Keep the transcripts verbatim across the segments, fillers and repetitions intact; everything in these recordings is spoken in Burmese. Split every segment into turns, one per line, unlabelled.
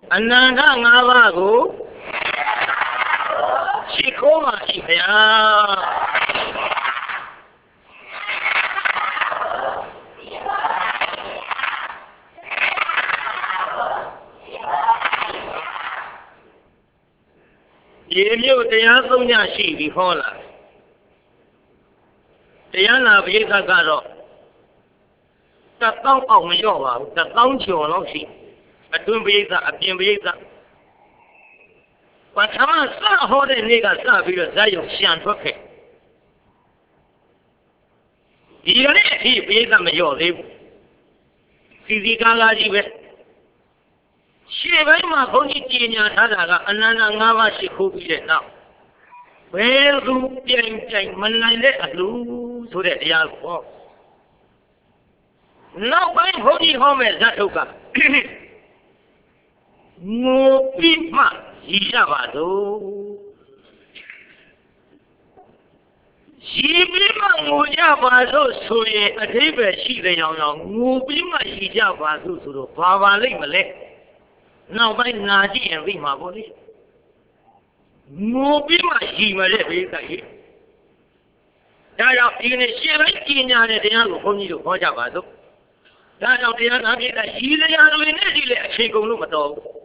Ananda Ngavago Shikoma Shikaya Yemu Tayasonya Shi Hola Tayana Vita Garo The Tong of Yoga, the Tong Cholosi, a Tumbiza, a Pimbiza. But Haman saw how the nigger saw with a Zayo Shan Pocket. He beat them your live. Physical Jive. She very much only Tina Tadaga, and Nana Nava she could be it now. Well, do Yang Yang Manai at Loo to the Yal Walk. Now by Holy Home as Zatuka. No Pima, Yavado. She Bima Mujavado, so a table she the young, no Bima Yavado to the Pava Limale. Now by Nadi and Rima body. No Bima Yimale. That are in a seventeen and a young pony to Pojavado. That of the Anabia, he lay out in a Chico Lumato.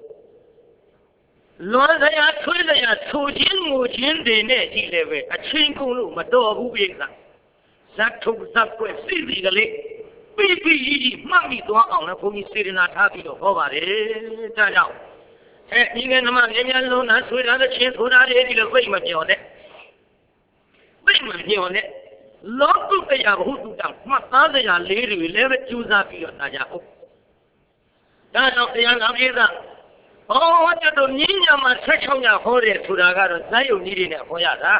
Lord, they are twin, they are two gin, mujin, the net, he live a Chico Lumato, who is that. That took that way physically. Baby, Mammy, to on a pony sitting at happy of over it. That out. Even among them alone, as with other chins, who are ready to wait with you on it. Wait with you on it. Lord to pay a hoot down. My father and lady will never choose up your Najapo. That of the young Amida. Oh, what you do, Nina, my section of holy to the garden, Zayo needing a Hoyada.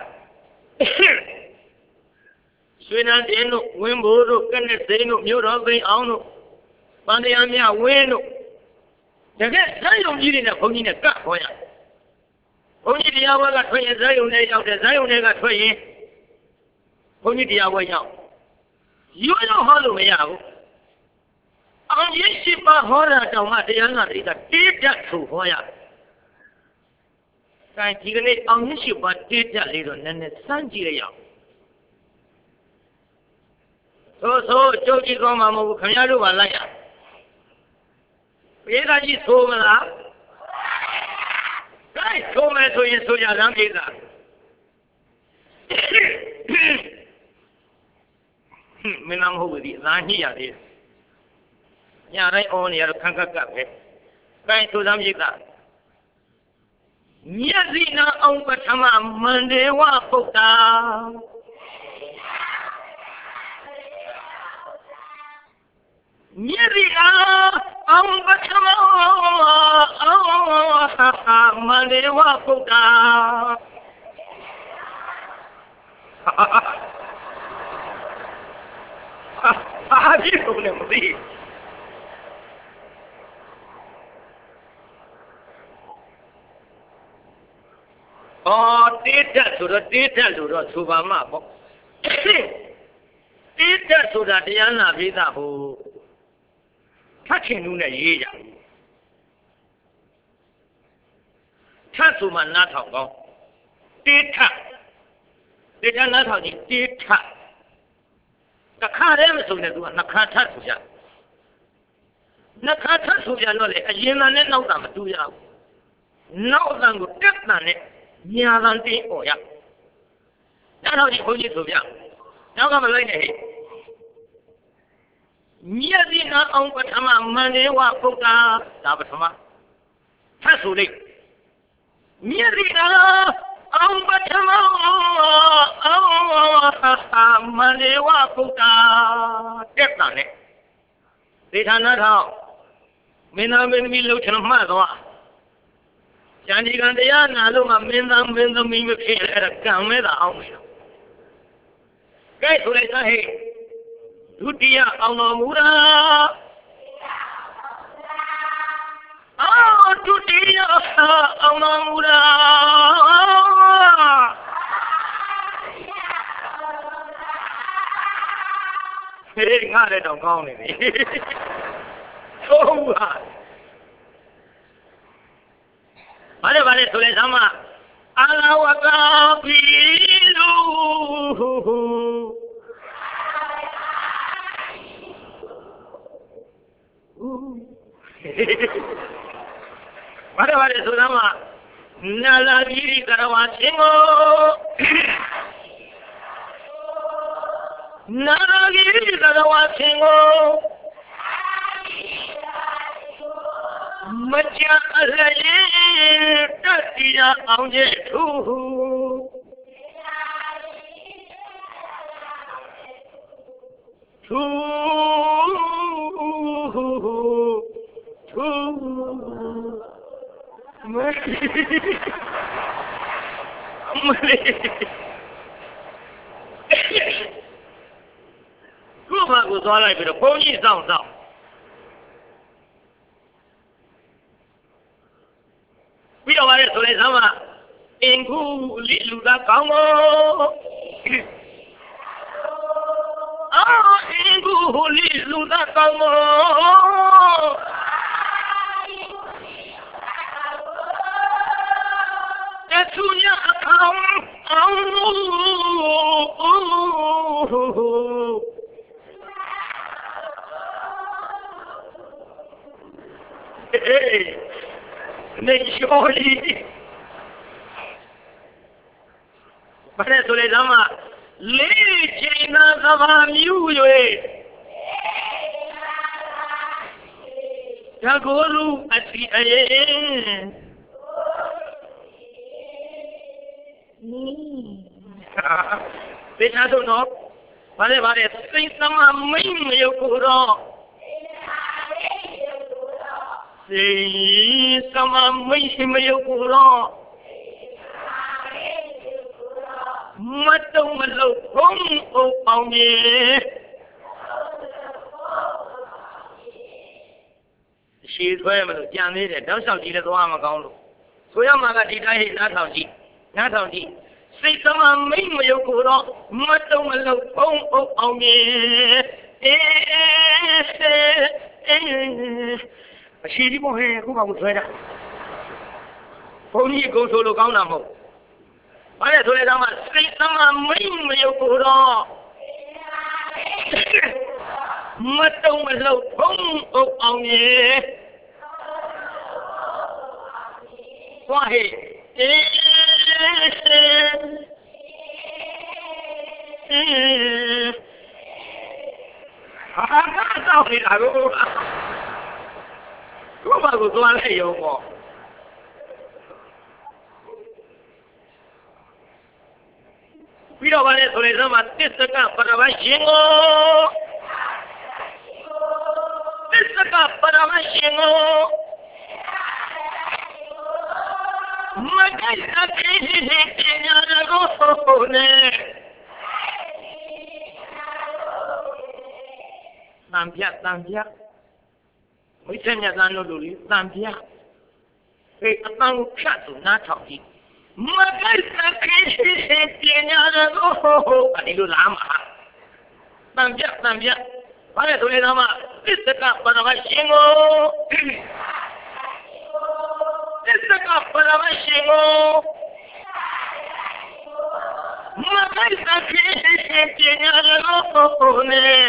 Swinand Eno, Wimbo, Canesteno, Murray, Auno, Pandiamia, Weno. The guest Zayo needing a pony in a car for you. Only the hour got twenty Zayo out the Zayo got twenty. Only the hour now. You know how to me out. On your ship, a horror to Matiana is a dead that to Hoya. Thank you, on your ship, but dead that little and the Sanjay. So, so, Joji Roma Kanaru Alaya. Where are you so much? Right, so much to you, so you're not Minam who is not here. Yeah, I only have a kanka. Thank to them, you got. Yazina on Patama Monday Wapota. Yazina on Patama Monday Wapota. Ah, you don't know me. Oh, data to the data to the Subama. Data to the Diana Vida who touching Luna Yea. Tatuma Natago. Data. Data Natago. Data. The car ever so that one, Nakata Suja. Nakata Suja, no, a Yena no damn to you. No damn good, Yalanti Oya. That's how you put it to you. Now I'm a lady. Yazina on Patama Monday Wapota, Dabatama. Tasuli. Yazina on Patama Monday Wapota. Get on it. They are not how. Mina will be looking at my Johnny Gandiana, look at Minam, Minam, me with him at a camera house. Guys, what I say? Dutia Alamura. Oh, Dutia Alamura. Hey, got it on calling me. So hard. ဘာလဲဘာလဲဆိုလဲသမားအလာဝကာဘီလူဘာလဲဘာလဲဆိုသမားနာလာဘီရီကရဝါချင်းကိုနာလာဘီရီကရဝါချင်းကိုမကြအလည်းတတိယအောင်ကျထူထူထူမမလေးကိုဘာကိုသွားလိုက်ပြီးတော့ဘုန်းကြီးစောင့်စောင့်ပြီးတော့ပါလေဆိုလေသမားအင်ကူလိလူသားကောင်းကိုအာအင်ကူလိလူသားကောင်းကိုတဆူညာအကောင်းအောင်အေးနေရှိုးလီဘာလဲဆိုလေသမားလေးချိန်နာသဘာမြူ၍တကောလူအစီအေးဘေးသားတို့နော်ဘာလဲဘာလဲစိတ်သမားမိမ့်မရုပ်ကိုတော့စိတ်သမားမိမ့်မရုပ်ကိုတော့မတုံမလို့ဘုံအုပ်အောင်မြေရှည်ဆွဲမလို့ကြံသေးတယ်တောက်လျှောက်ကြည့်လည်းသွားမကောင်းလို့ဆိုရမှာကဒီတိုင်းဟိနားထောင်ကြည့်နားထောင်ကြည့်စိတ်သမားမိမ့်မရုပ်ကိုတော့မတုံမလို့ဘုံအုပ်အောင်မြေအေးအေးအရှိဒီမဟဲခုမှမဆွဲတာဘုန်းကြီးကုံဆိုလို့ကောင်းတာမဟုတ်ဘာလဲဆိုလဲတော့မှစိတ်သမားမိမ့်မရုပ်ကိုတော့မတုံမလို့ဘုံအုပ်အောင်မြေသွားဟဲ့အေးအေးဟာကတော့နေတာကိုကိုဘာကိုသွားလိုက်ရောပေါ့ပြီးတော့ဗါလဲဆိုလေသမားတစ္ဆကပရမရှင်ကိုတစ္ဆကပရမရှင်ကိုမကိစ္စကိစ္စပညာကိုနဲ့တန်ပြတန်ပြဝိသညတန်လို့လို့လေတန်ပြအေးအတန်ကိုဖြတ်သူနားထောင်ကြည့်မကိစ္စကိစ္စပညာကိုအဲ့ဒီလိုလားမှာတန်ပြတန်ပြဘာလဲဆိုလေတော့မှသစ္စကပရမရှင်ကိုသစ္စကပရမရှင်ကိုမကိစ္စကိစ္စပညာကိုနဲ့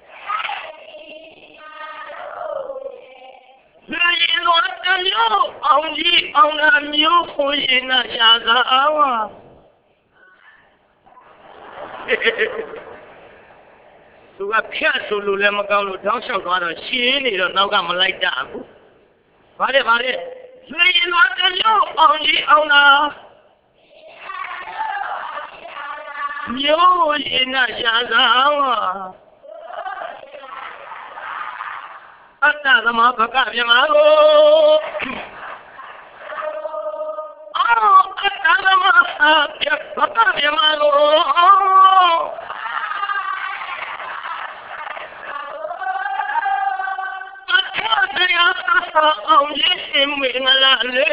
လာရင်တော့တမျိုးအောင်ကြီးအောင်လာမျိုးကိုရင်နာရှာသာအောင်သူကဖြတ်ဆိုလို့လည်းမကောင်းလို့တောင်းလျှောက်သွားတော့ရှင်းနေတော့နောက်ကမလိုက်တာဘူးဘာလဲဘာလဲလာရင်တော့တမျိုးအောင်ကြီးအောင်လာမျိုးရင်နာရှာသာအောင်အတ္တသမဘကမြမကိုအော်အတ္တသမဘကမြမကိုအတ္တတရားအောင်ရင်မင်္ဂလာလေ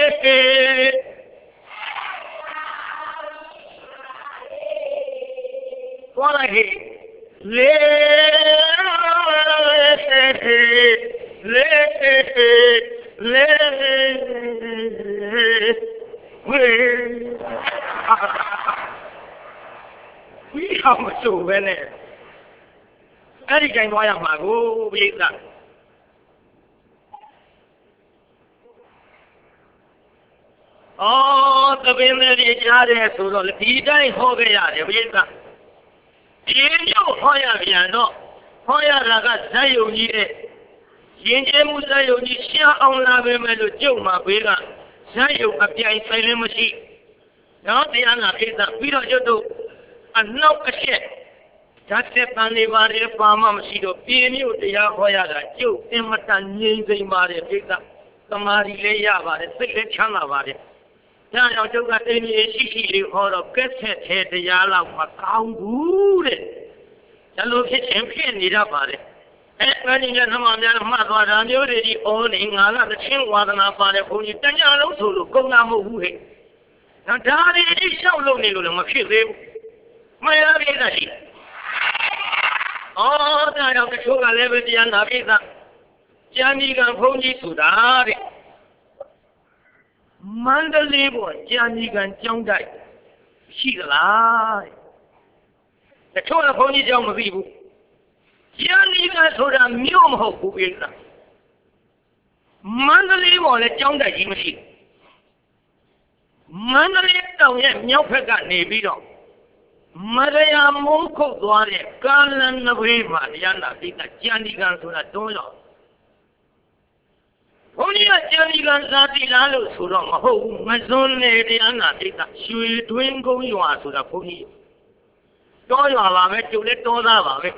သွားလိုက်ဟေးလေလေလေဝေးဝီးအောင်မဆိုပဲနဲ့အဲ့ဒီတိုင်းသွားရမှာကိုပြိဿအော်တပင်းလေးကြားတယ်ဆိုတော့ဒီတိုင်းဟောခဲ့ရတယ်ပြိဿဒီမျိုးဟောရပြန်တော့ဟောရတာကဇက်ယုံကြီးတဲ့ရင်ကျဲမှုဇက်ယုံကြီးရှားအောင်လာပဲမဲ့လို့ကြုံမှာဘေးကဇက်ယုံအပြိုင်ဆိုင်လည်းမရှိတော့တရားနာပြိဿပြီးတော့ကျွတ်တို့အနောက်အရှက်ဓာတ်သက်ပန်နေပါတယ်ပါမမရှိတော့ပြင်းမျိုးတရားဟောရတာကျုပ်အင်မတန်ငြိမ်သိမ့်ပါတယ်ပြိဿသမာဓိလည်းရပါတယ်စိတ်လည်းချမ်းသာပါတယ်ဒါကြောင့်ကျုပ်ကတင်းကြီးရှိရှိလေးဟောတော့ကက်ဆက်သေးတရားလောက်မကောင်းဘူးတဲ့ဒါလိုဖြစ်ချင်းဖြစ်နေတတ်ပါတယ်အဲအဲ့ဒီကနမများမှတ်သွားတာမျိုးတွေဒီအော်နေငါကသချင်းဝါဒနာပါတယ်ဘုန်းကြီးတညလုံးဆိုလို့ကုန်တာမဟုတ်ဘူးဟဲ့နော်ဒါတွေအရှောက်လုပ်နေလို့လည်းမဖြစ်သေးဘူးမရပြည့်တာရှိအော်ဒါကြောင့်တချို့ကလည်းပဲတရားနာပြည့်တာကျမ်းကြီးကဘုန်းကြီးဆိုတာတဲ့မန္တလေးပေါ်ကျမ်းကြီးကကျောင်းတိုက်ရှိသလားတချို့ကဘုန်းကြီးကျောင်းမသိဘူးကျမ်းကြီးကဆိုတာမြို့မဟုတ်ဘူးပြည့်တာမန္တလေးပေါ်လည်းကျောင်းတိုက်ကြီးမရှိမန္တလေးတောင်ရဲ့မြောက်ဘက်ကနေပြီးတော့မရယာမုန်းခုတ်သွားတဲ့ကာလန်နဘေးမှာတရားနာသိတာကျန်ဒီကံဆိုတာတွန်းရောက်ဘုန်းကြီးကကျန်ဒီကံသာတိလားလို့ဆိုတော့မဟုတ်ဘူးမစွန်းနေတရားနာသိတာရွှေတွင်းကုန်းရွာဆိုတာဘုန်းကြီးတောရွာပါပဲကျုပ်လည်းတောသားပါပဲ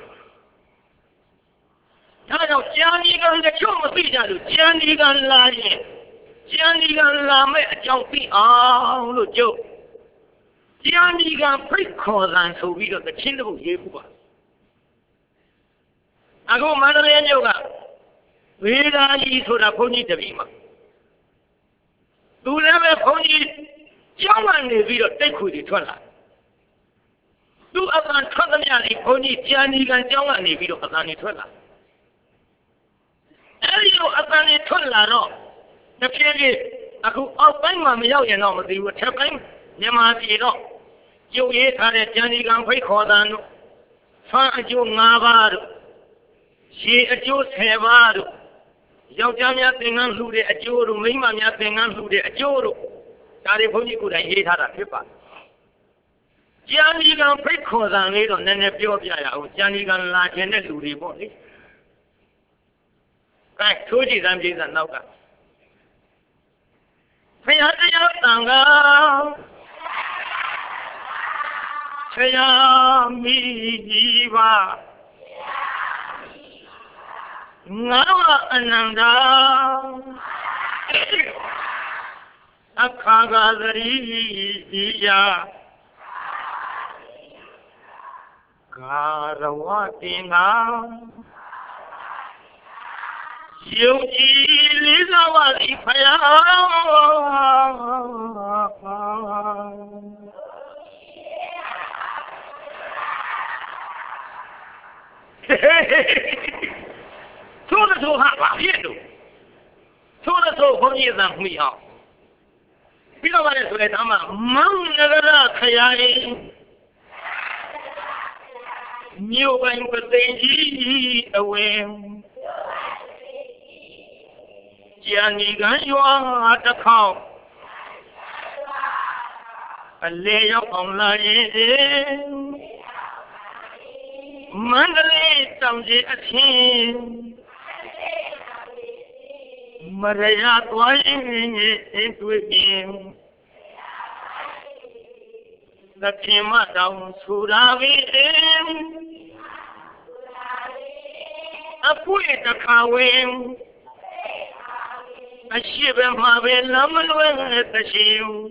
ဒါကြောင့်ကျန်ဒီကံတချို့မသိကြလို့ကျန်ဒီကံလာရင်ကျန်ဒီကံလာမဲ့အကြောင်းသိအောင်လို့ကျုပ်ကျန်ဒီကဖိတ်ခေါ်တယ်ဆိုပြီးတော့တချင်းတို့ရေးဖို့ပါအခုမန္တလေးမြို့ကဝေဒာကြီးဆိုတာဘုန်းကြီးတပည့်မှာသူလည်းပဲဘုန်းကြီးကျောင်းကနေပြီးတော့တိတ်ခွေတွေထွက်လာသူအပန်ထွက်သမျှလေးဘုန်းကြီးကျန်ဒီကကျောင်းကနေပြီးတော့အပန်တွေထွက်လာအဲဒီလိုအပန်တွေထွက်လာတော့တစ်ဖြည်းဖြည်းအခုအောက်ပိုင်းမှာမရောက်ရင်တော့မသိဘူးထပ်ပိုင်းမြန်မာပြည်တော့ကျုပ်ရေးထားတဲ့ကျန်ဒီကံဖိတ်ခေါ်တာတို့ဖန်အကျိုး၅ပါးတို့ရှည်အကျိုး၁၀ပါးတို့ယောက်ျားများသင်္ကန်းလှူတဲ့အကျိုးတို့မိန်းမများသင်္ကန်းလှူတဲ့အကျိုးတို့ဒါတွေဘုန်းကြီးကိုယ်တိုင်ရေးထားတာဖြစ်ပါတယ်ကျန်ဒီကံဖိတ်ခေါ်တာလေးတော့နည်းနည်းပြောပြရအောင်ကျန်ဒီကံလာခြင်းတဲ့လူတွေပေါ့လေကဲထိုးကြည့်စမ်းပြေးစမ်းနောက်ကဖယားတရားတန်ခါဆရာမိကြီးပါငါအနန္တအခါကသရီဒီယာကာရဝတင်ငါယုံကြည်လေးစားပါသည်ဖယားသို့သောဟာဘာဖြစ်လို့သို့သောဘုန်းကြီးသံမှီအောင်ပြီးတော့လည်းဆိုတဲ့ဓမ္မမန္နဂရခရိုင်မြို့ပိုင်းပသိမ်ကြီးအဝယ်ကျန်ဒီကံရွာတစ်ခေါက်အလေရောက်အောင်လာရင်မန္တလေးတောင်ကြီးအချင်းမရယာသွားရင်တွေ့ရင်သခင်မတောင်ဆူရာဝေအပွေတခါဝင်အရှိဘမှာပဲလမ်းမလွဲတရှိ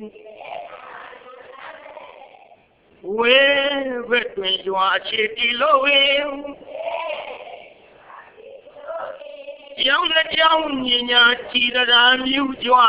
ဝေဘက်တွင်ရွာချီတီလို့ဝေကျောင်းတစ်ကျောင်းညညာချီတရာမြူကြွ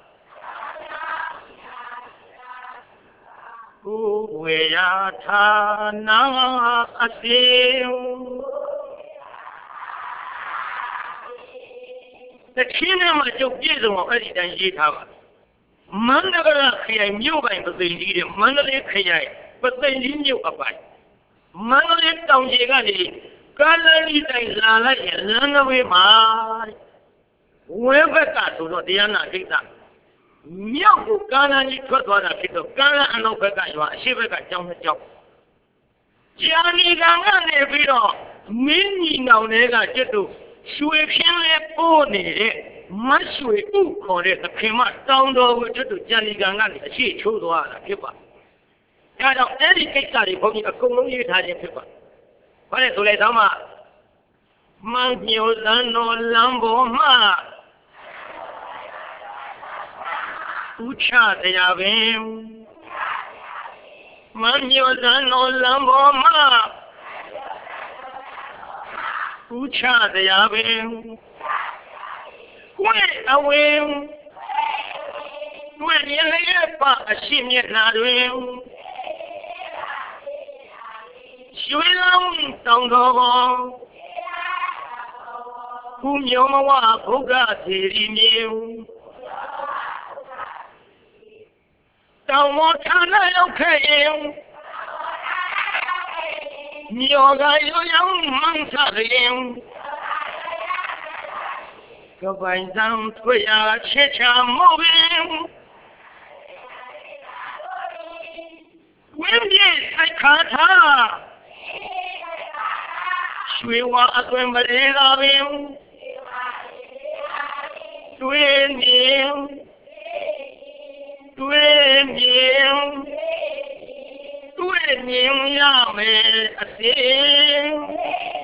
ကိုဝေယာဌာနာအစေ The cinema took this one early than Yitava. Mandagara Kaya knew by the lady, Mandalay Kaya, but they knew about. Mandalay down Yagani, Gallery Lala, and run away my. Whoever got to the Diana Gita. Myaku Gana, you got what I picked up Gana and Okaka, Shivaka John the job. Gianni Ganga Nevido, Mini now nega Jetu, Shuipian Pony. Much we do call it the Pima down over to Johnny Gangan, she chose one people. Kind of educate study for a community Italian people. What is let them up? Magnus and no Lambo Ma Ucha de Avim Magnus and no Lambo Ma Ucha de Avim. Wait away. When you lay up a shimmy not doing. She will don't go. Whom you want, who got it in you. Don't want to know, okay. You're a young monster. Go by down to a chicha moving. When yes, I can't have. She was when but they love him. Twin him. Twin him. Twin him, Yame, I sing.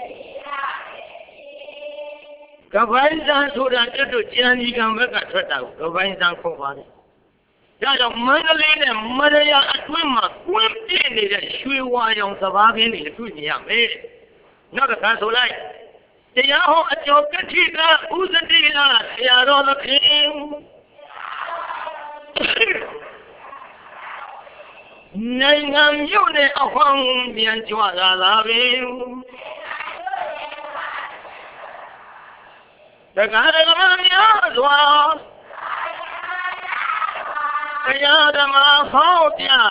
Kavanzan so that to Jenny can work at Twitter, Kavanzan Kovani. That of Mandalay and Madaya at Wimma, Wim in the Shui on Savagin in the Tunia made. Not a castle like. The Yaho at your Katika, who's the dealer, they are all the king. Nangam Yune of Hong, the Antuala loving. The Gadamania was the Yadama Hotia.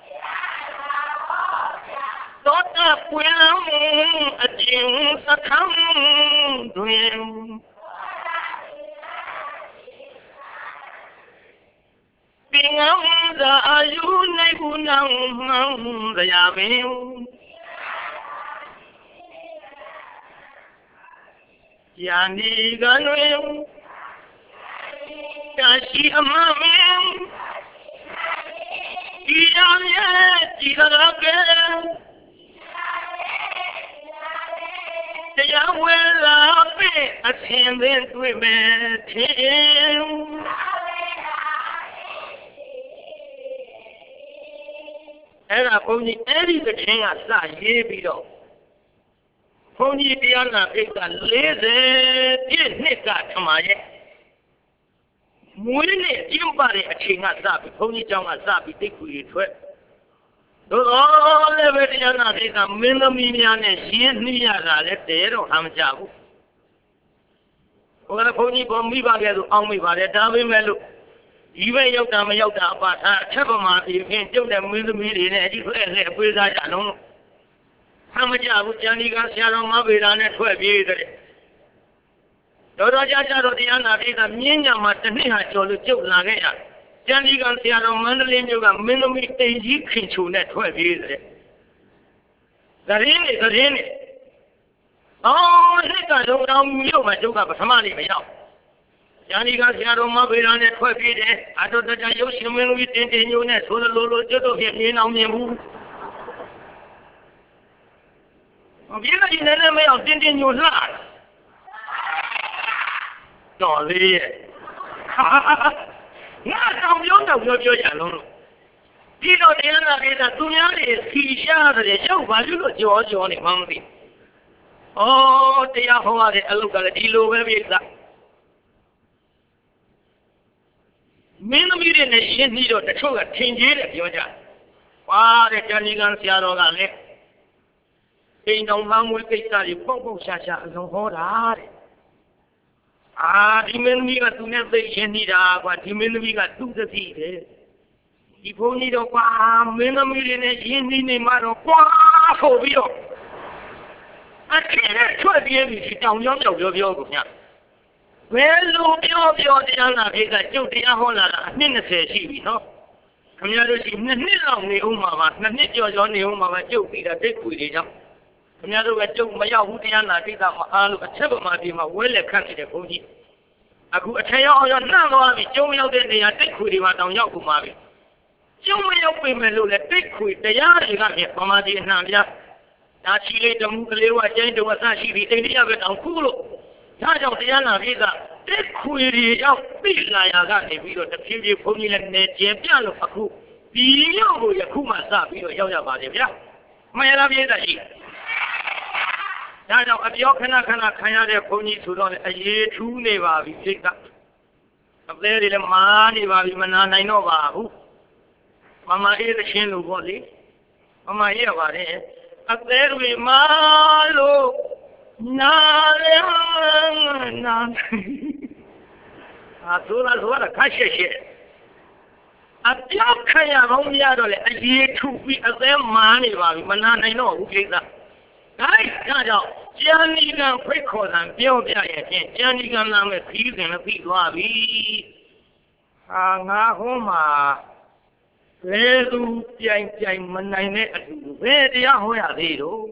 Dota Quim, a Jim succumb to him. Being on the Ayune Gunam, the Yavim. Yani Ganwim, Kashi Amamim, Yamya, Tigaragan, the Yawella, attendant women, him. And I only any the king I saw ye below. Pony Diana is a lazy, Nika Tamaye. Mwini Jimbari a king at Zabi, Pony Jong at Zabi, take we trip. Those all ever Diana is a Minaminian and she is Niaga, let the Edo Hamjabu. When a pony bomb me back at the army by the Davi Melu. Even Yoga Yoga, but Chabama, you can't do them with the million and you can put that alone. How much I would Johnny Garcia on my bed on at twelve years? Dora Jaja Diana is a Minya Matania to Joe Lagaya. Johnny Garcia on Mandalay, you got minimum stage to net twelve years. The rain is the rain. Oh, I don't know you, my joke of Somali. Johnny Garcia on my bed on at twelve years. I thought that I used to win with ten units, so the Lolo Jodo get me on your move. Viene in the name of Indian New Life. Dolly. Not how you know your yellow. Tito Diana is a Tunyani, he shot the show while you got George on the mountain. Oh, they are for the look at the Dilo, where is that? Men of you in the shin need of the sugar change it, Georgia. Why the Johnny Garcia left? They don't want to get that you go, Sasha, and hold hard. 啊，你们那个都那在眼里的，我你们那个都是谁的？以后你的话，没那么的呢，眼里的嘛都刮好不了。啊，现在特别的是当娘苗苗苗姑娘，原路苗苗这样那这个就这样好了啦，你那才是的喏。他们家都是那你让你红妈妈，那你叫叫你红妈妈就给他这贵的讲。他们家都个就没要五点那这个嘛，啊，那个吃不嘛的嘛，我来看你的空气。啊，我吃药要那个话，就要的那样这贵的嘛，当药不嘛的。就没有被门路来对亏的呀，这个面妈妈的那边，那起来的木头我见着我三十岁，这里要个当苦了，他叫这样那边个，这亏的要被那样个，你比如这平时碰见了那见变了不苦，比要不也苦嘛啥，比如要要把这边，没那边的事。然后不要看那看那看下来碰见出到的，哎，出那吧，比这个，啊，这里的妈的吧，比么那那弄吧，不。妈妈一个线路过的，妈妈也话的，啊，这位马路哪里哪？啊，走了走了，看谢谢。啊，不要看呀，我们家的嘞，一出比啊，在马里吧，我们那那弄不给的。哎，那叫将你个会考上表表也行，将你个那么批评了批多比，啊，俺好嘛。这都变变门来呢，这这样好呀，这都，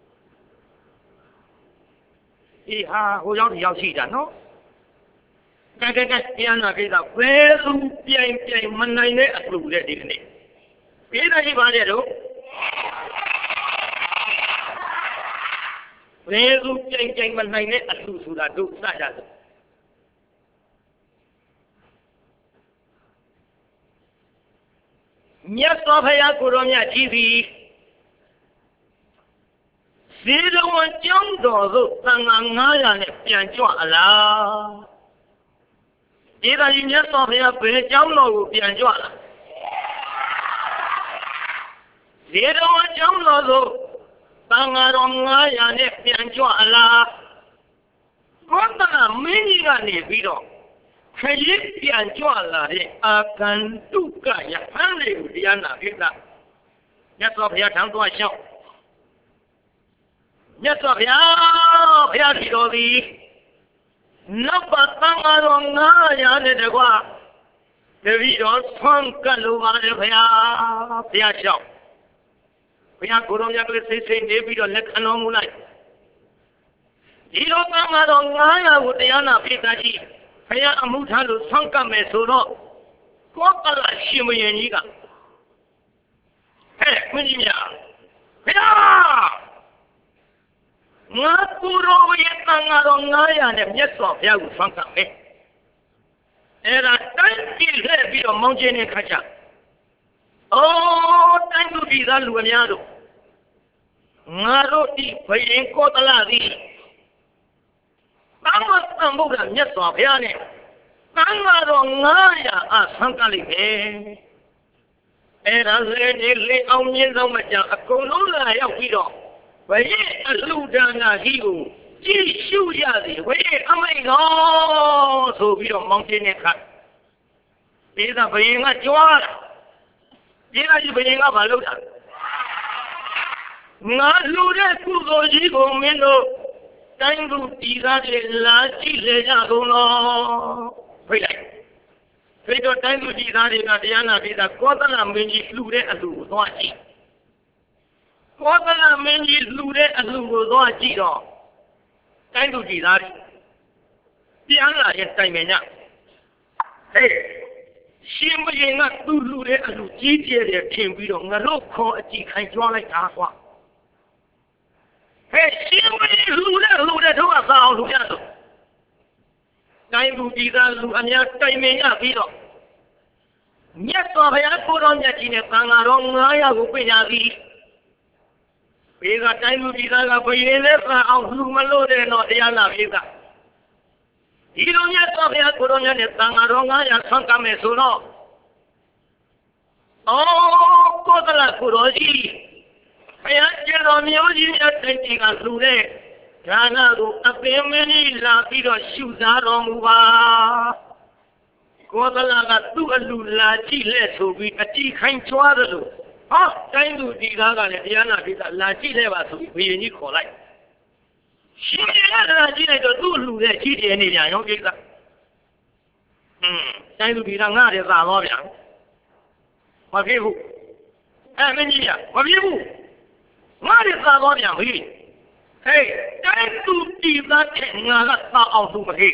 一下我要是要去的喏，看看看，这样那个的，这都变变门来呢，路的这个呢，别的地方的都，这都变变门来呢，路出的都啥样子？你说他呀，过着你几岁？谁让我讲到时，咱俺俺样的变转了。一旦人家说他呀，被讲到就变转了。谁让我讲到时，咱俺让俺样的变转了。我当然没你个你比着。可以变转了的啊，跟都干呀，反正有这样那个的，你说不要唱多少，你说不要不要提到的，那把当俺说俺样的这个，这比较唱干路嘛的不要不要笑，不要古东家个谁谁那比较来看到我来，你说当俺说俺样我这样那比啥去？哎呀，木头路上干没收了，我本来是没人一个。哎，我你呀，哎呀，我不知道我也当俺到俺样的，你说不要路上干没？哎，那单地来比较忙些呢，看下。哦，单独比咱路面路，我说的别人搞得哪里？当我当不了，你说不要呢？当我说俺呀啊，上干里面，哎，那是你来澳门怎么讲？公路了要回到，为路上啊是有继续下的，为阿妹个手比较忙些呢看，别的别人俺抓了，别的就别人俺把路上，俺路在古道一个面头。单独地上的垃圾来下工了，回来。所以说单独地上的那这样那边的，过得那门的路的路多几，过得那门的路的路多几了，单独地上的，这样那些对面的，哎，信不信啊？路路的路直接的听不懂，我路口只看抓来打话。哎，新闻路的路的头啊，上路下头，南部地方路俺家对面呀，比着，你说不要不让人家今天刚刚说我要不回家去，别个南部地方个回来那上路嘛路的那这样那别个，一种人说不要不让人家刚刚说我要上干没收了，哦，过得了不着急。哎呀，见到苗金也真这个路嘞， ဒါနကိုအပင်မင်းကြီးလာပြီးတော့ရှုစားတော်မူပါကောသလကသူ့အလူလာကြည့်လဲဆိုပြီးအကြည့်ခိုင်းချွားတယ်လို့ဟာတိုင်းသူဒီကားကလည်းတရားနာပိသလာကြည့်လဲပါဆိုပြီးဘုရင်ကြီးခေါ်လိုက်ရှင်ရလာကြည့်လိုက်တော့သူ့အလူနဲ့ကြည့်တယ်နေပြန်ရောပိသอืมတိုင်းသူဒီကငါတယ်သာတော့ပြန်မဖြစ်ဘူးအဲ့မင်းကြီးကမဖြစ်ဘူးငါတယ်သာတော့ပြန်ပြီဟေးတိုင်းသူဒီသားတဲ့ငါကသာအောင်သူမဟေး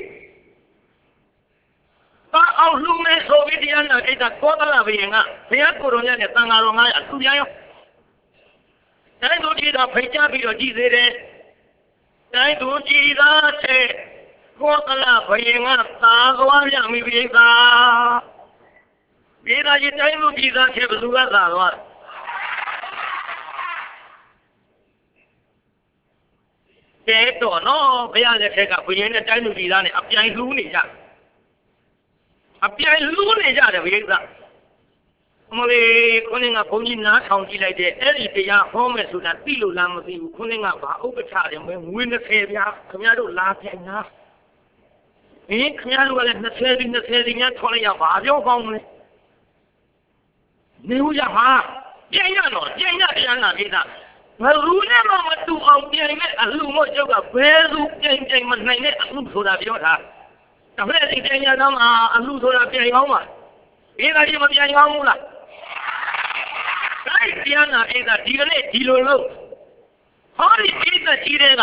သာအောင်လူမဲဆိုပြီးတရားနာတဲ့ကောသလဘုရင်ကဘုရားကိုယ်တော်မြတ်နဲ့သံဃာတော်ငါးရာသူများရောတိုင်းသူဒီသားဖိတ်ကြားပြီးတော့ကြည်သေးတယ်တိုင်းသူဒီသားတဲ့ကောသလဘုရင်ကသာသွားပြန်ပြီပြိဿာပြည်သားကြီးတိုင်းသူဒီသားတဲ့ဘယ်သူကသာသွားတဲ့တော့နော်ဘုရားလက်ထက်ကဘုရင်နဲ့တိုင်းသူဒီသားနဲ့အပြိုင်လူနေကြအပြိုင်လူနေကြတယ်ဘုရားအမလေးခုနကဘုန်းကြီးနားထောင်ကြည့်လိုက်တဲ့အဲ့ဒီတရားဟောမယ်ဆိုတာသိလို့လားမသိဘူးခုနကဘာဥပ္ပချတယ်မငွေ၂၀ပြားခင်ဗျားတို့လာပြန်နာဟင်ခင်ဗျားတို့ကလည်း၂၀ဒီ၂၀ဒီများထော်လိုက်ရပါပြောကောင်းမလဲနေဦးရမှာပြန်ရတော့ပြန်ရပြန်လာပြီသားဘယ်သူနဲ့မှမတူအောင်ပြန်နဲ့အလှမို့ကျုပ်ကဘယ်သူပြန်ပြန်မနိုင်နဲ့အလှဆိုတာပြောတာဒါပေမဲ့ဒီပြန်ရတော့မှအလှဆိုတာပြန်ရောင်းပါဒီကကြီးမပြန်ရောင်းဘူးလားအဲ့ပြန်လာအဲ့ဒါဒီကနေ့ဒီလိုလို့ဟောဒီဒီကကြီးတဲ့က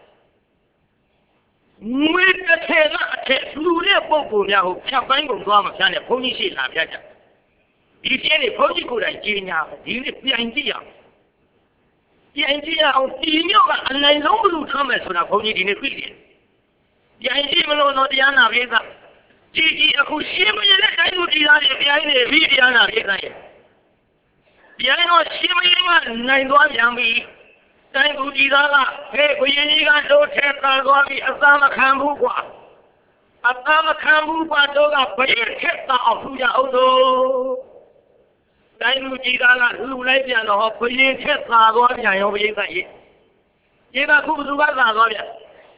ငွေတစ်ထည်ကအထက်လူတဲ့ပုံပုံများကိုဖြတ်ပိုင်းကုန်သွားမှဖြတ်နေဘုန်းကြီးရှိလာဖြတ်ကြဒီပြင်းနေဘုန်းကြီးကိုယ်တိုင်ကြီးညာဒီနေ့ပြန်ကြည့်ရအောင်ပြန်ကြည့်ရအောင်ဒီမျိုးကအနိုင်ဆုံးဘလို့ထားမယ်ဆိုတာဘုန်းကြီးဒီနေ့သိတယ်ပြန်ကြည့်မလို့တော့တရားနာပြေးသားကြည်ကြည်အခုရှင်းမရတဲ့တိုင်းလူကြီးသားတွေပြန်နေပြီတရားနာပြေးသားရဲ့ပြန်တော့ရှင်းမရမှနိုင်သွားပြန်ပြီတိုင်းလူကြီးသားကဟဲ့ဘုရင်ကြီးကတော့ထဲသာသွားပြီအသာမခံဘူးကွာအသာမခံဘူးကွာတော့ကဘယ်ထက်သာအောင်ထူကြအောင်လို့တိုင်းလူကြီးသားကလူလိုက်ပြန်တော့ဘုရင်ထက်သာသွားပြန်ရောဘုရင်သားရဲ့ဒီကခုဘသူကသာသွားပြန်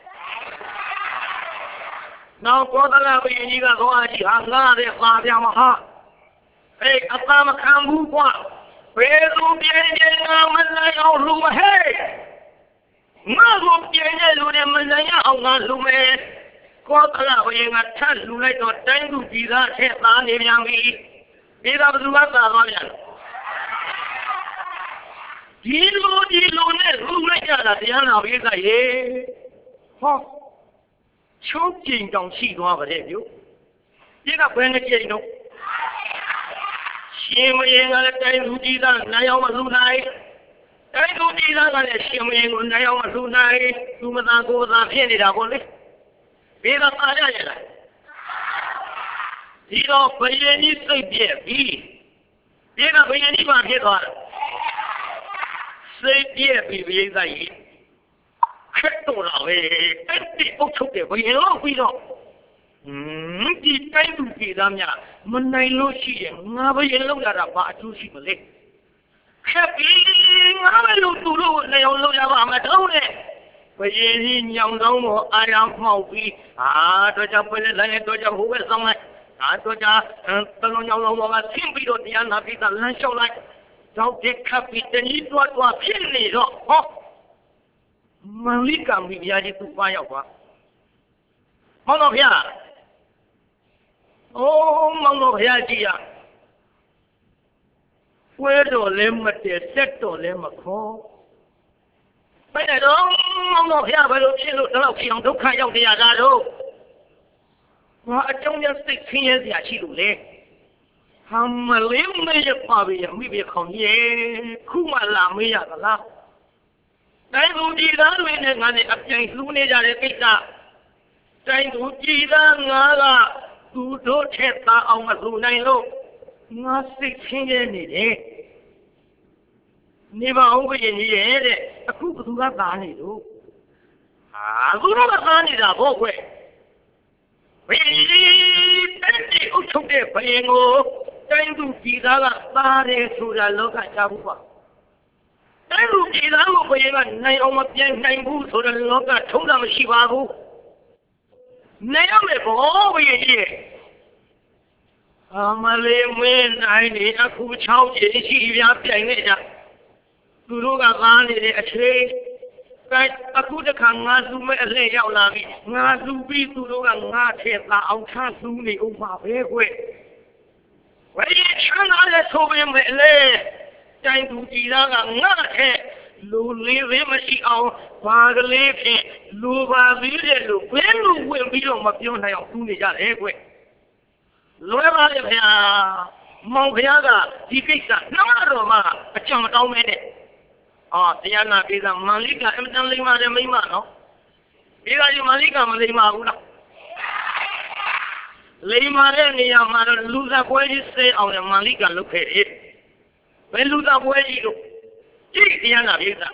နောက်ကောသလဘုရင်ကြီးကသွားကြည့်ဟာငါတဲ့ပါပြန်မဟာအေးအသာမခံဘူးကွာဘယ်သူပြန်ပြန်မနိုင်အောင်လူမဟဲ့ငါတို့ပြန်ရလူတွေမနိုင်အောင်ငါလူမဲကောသလဘုရင်ကထပ်လူလိုက်တော့တိုင်းသူကြီးသားထက်သားနေပြန်ပြီဒီကဘသူကသာသွားပြန်ဒီလိုဒီလိုနဲ့လူလိုက်ကြတာတရားနာပြေးကရေဟောချုံးကျင်တောင်ရှိသွားပါလေဗျဒီကဘယ်နဲ့ကျင်တော့ရှင်မင်းကလည်းတိုင်းလူကြီးသားနိုင်အောင်မလူနိုင်တိုင်းလူကြီးသားကလည်းရှင်မင်းကိုနိုင်အောင်မလူနိုင်သူမသာကိုယ်သာဖြစ်နေတာပေါ့လေဘေးကအားရရလားဒီတော့ဘယင်းကြီးစိတ်ပြက်ပြီဒီကဘယင်းကြီးမှဖြစ်သွားတယ်စိတ်ပြက်ပြီဘယင်းသားကြီးခက်တော့လာပဲအဲ့ဒီအုပ်ချုပ်တယ်ဘယင်းတော့ပြီးတော့ဟင်းဒီတိုင်းသူပြည်သားများမနိုင်လို့ရှိရင်ငါဘယင်းလောက်ရတာဘာအကျိုးရှိမလဲခက်ပြီငါပဲလို့သူတို့နေအောင်လုပ်ရပါမယ်တော့လေဘယင်းကြီးညောင်တော့မအာရမောက်ပြီးဟာတော့ကြောက်ပဲလည်းတော့ကြောက်ဟိုပဲဆောင်လိုက်ဒါတော့ကြာတလုံးညောင်လုံးကဆင်းပြီးတော့တရားနာပြီးသားလမ်းလျှောက်လိုက်တော့ဒီခပ်ပြီးတနည်းတော့တော့ဖြစ်နေတော့ဟောမန်လိကံပြီးဘုရားကြီးသူ့ပါရောက်သွားမောင်တော်ဘုရားအိုးမောင်တော်ဘုရားကြီးရဝဲတော်လည်းမတည့်ဆက်တော်လည်းမခေါ်ဘယ်တော့မောင်တော်ဘုရားဘယ်လိုဖြစ်လို့ဒီလောက်ဖြစ်အောင်ဒုက္ခရောက်နေရတာတော့ငါအကြောင်းရစိတ်ဆင်းရဲစရာရှိလို့လေဟာမလေးမေးရပါပြီမိဘခေါင်းကြီးခုမှလာမေးရသလားတိုင်းသူပြည်သားတွေနဲ့ငါနဲ့အပြိုင်လှူးနေကြတဲ့ကိစ္စတိုင်းသူပြည်သားငါကသူတို့ထက်သာအောင်မလှူနိုင်လို့ငါစိတ်ဆင်းရဲနေတယ်နေပါဦးဘုရင်ကြီးရဲ့တဲ့အခုဘသူကသားနေလို့ဟာသူတို့ကသားနေတာဗောကွယ်ဘယ်ဒီအုပ်ချုပ်တဲ့ဘယ်ငိုတိုင်းသူပြည်သားကသားတယ်ဆိုတာလောကကြားဘူးပါတိုင်းလူပြည်သားကိုဘုရားကနိုင်အောင်မပြန်နိုင်ဘူးဆိုတော့လောကထုံးတာမရှိပါဘူးနိုင်ရမယ်ဘောဘုရားကြီးအမလေးမင်းနိုင်နေအခု၆ချိန်ရှိပြပြိုင်နေကြသူတို့ကသားနေတဲ့အချိန်ကဲအခုတခါငါလူမဲ့အလှည့်ရောက်လာပြီငါလူပြီးသူတို့ကငါထဲသာအောင်ထားသူနေဥပ္ပါပဲကွဝိချမ်းသာတဲ့ဆိုပေမဲ့လေတိုင်းသူကြီးသားကငါထဲလူလေးလေးမရှိအောင်ဘာကလေးဖြင့်လူပါသေးတယ်လို့ဘယ်လိုဝင်ပြီးတော့မပြောနိုင်အောင်သူနေကြတယ်ကွလွယ်ပါလေဗျာမောင်ဗျာကဒီကိစ္စနှမတော်မှာအကြောင်းတောင်းမဲနဲ့အော်တရားနာပြေးတာမန်လိကအင်တန်လိမ္မာတဲ့မိမနော်ပြေးတာဒီမန်လိကမလိမ္မာဘူးလားလိမ္မာတဲ့နေရာမှာတော့လူသားပွဲကြီးစေအောင်လည်းမန်လိကလုပ်ခဲ့တယ်ဘယ်လူသားပွဲကြီးလို့ကြည့်တရားနာပြေးတာ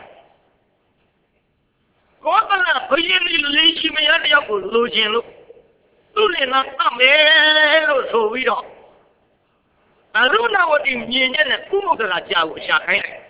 ကောကလာဘယင်းလေးရှိမရတဲ့ရောက်ကိုလိုချင်လို့သူလည်းငါတတ်မယ်လို့ဆိုပြီးတော့အရုဏဝတိမြင်တဲ့ကုမုဒ္ဒရာကြာကိုရှာခိုင်းတယ်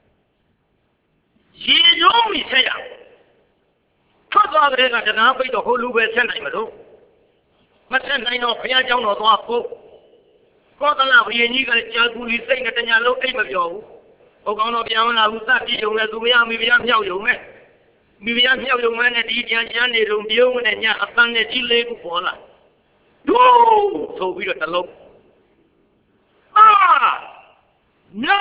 ရေရုံးမိဆက်ရထွက်သွားတဲ့ကတရားပိတ်တော့ဟိုလူပဲဆက်နိုင်မလို့မဆက်နိုင်တော့ဘုရားကျောင်းတော်သွားဖို့ကောသလဘုရင်ကြီးကကြာကူလီစိတ်နဲ့တညာလုံးအိတ်မပြောဘူးဟိုကောင်တော့ပြန်လာဘူးသတိယုံနဲ့သူမရမိဖုရားမြောက်ယုံနဲ့မိဖုရားမြောက်ယုံမဲနဲ့ဒီကြံကြမ်းနေတော့ပြုံးနဲ့ညအပန်းနဲ့ကြီးလေးကိုပေါ်လာဒိုးဆိုပြီးတော့တလုံးအာနာ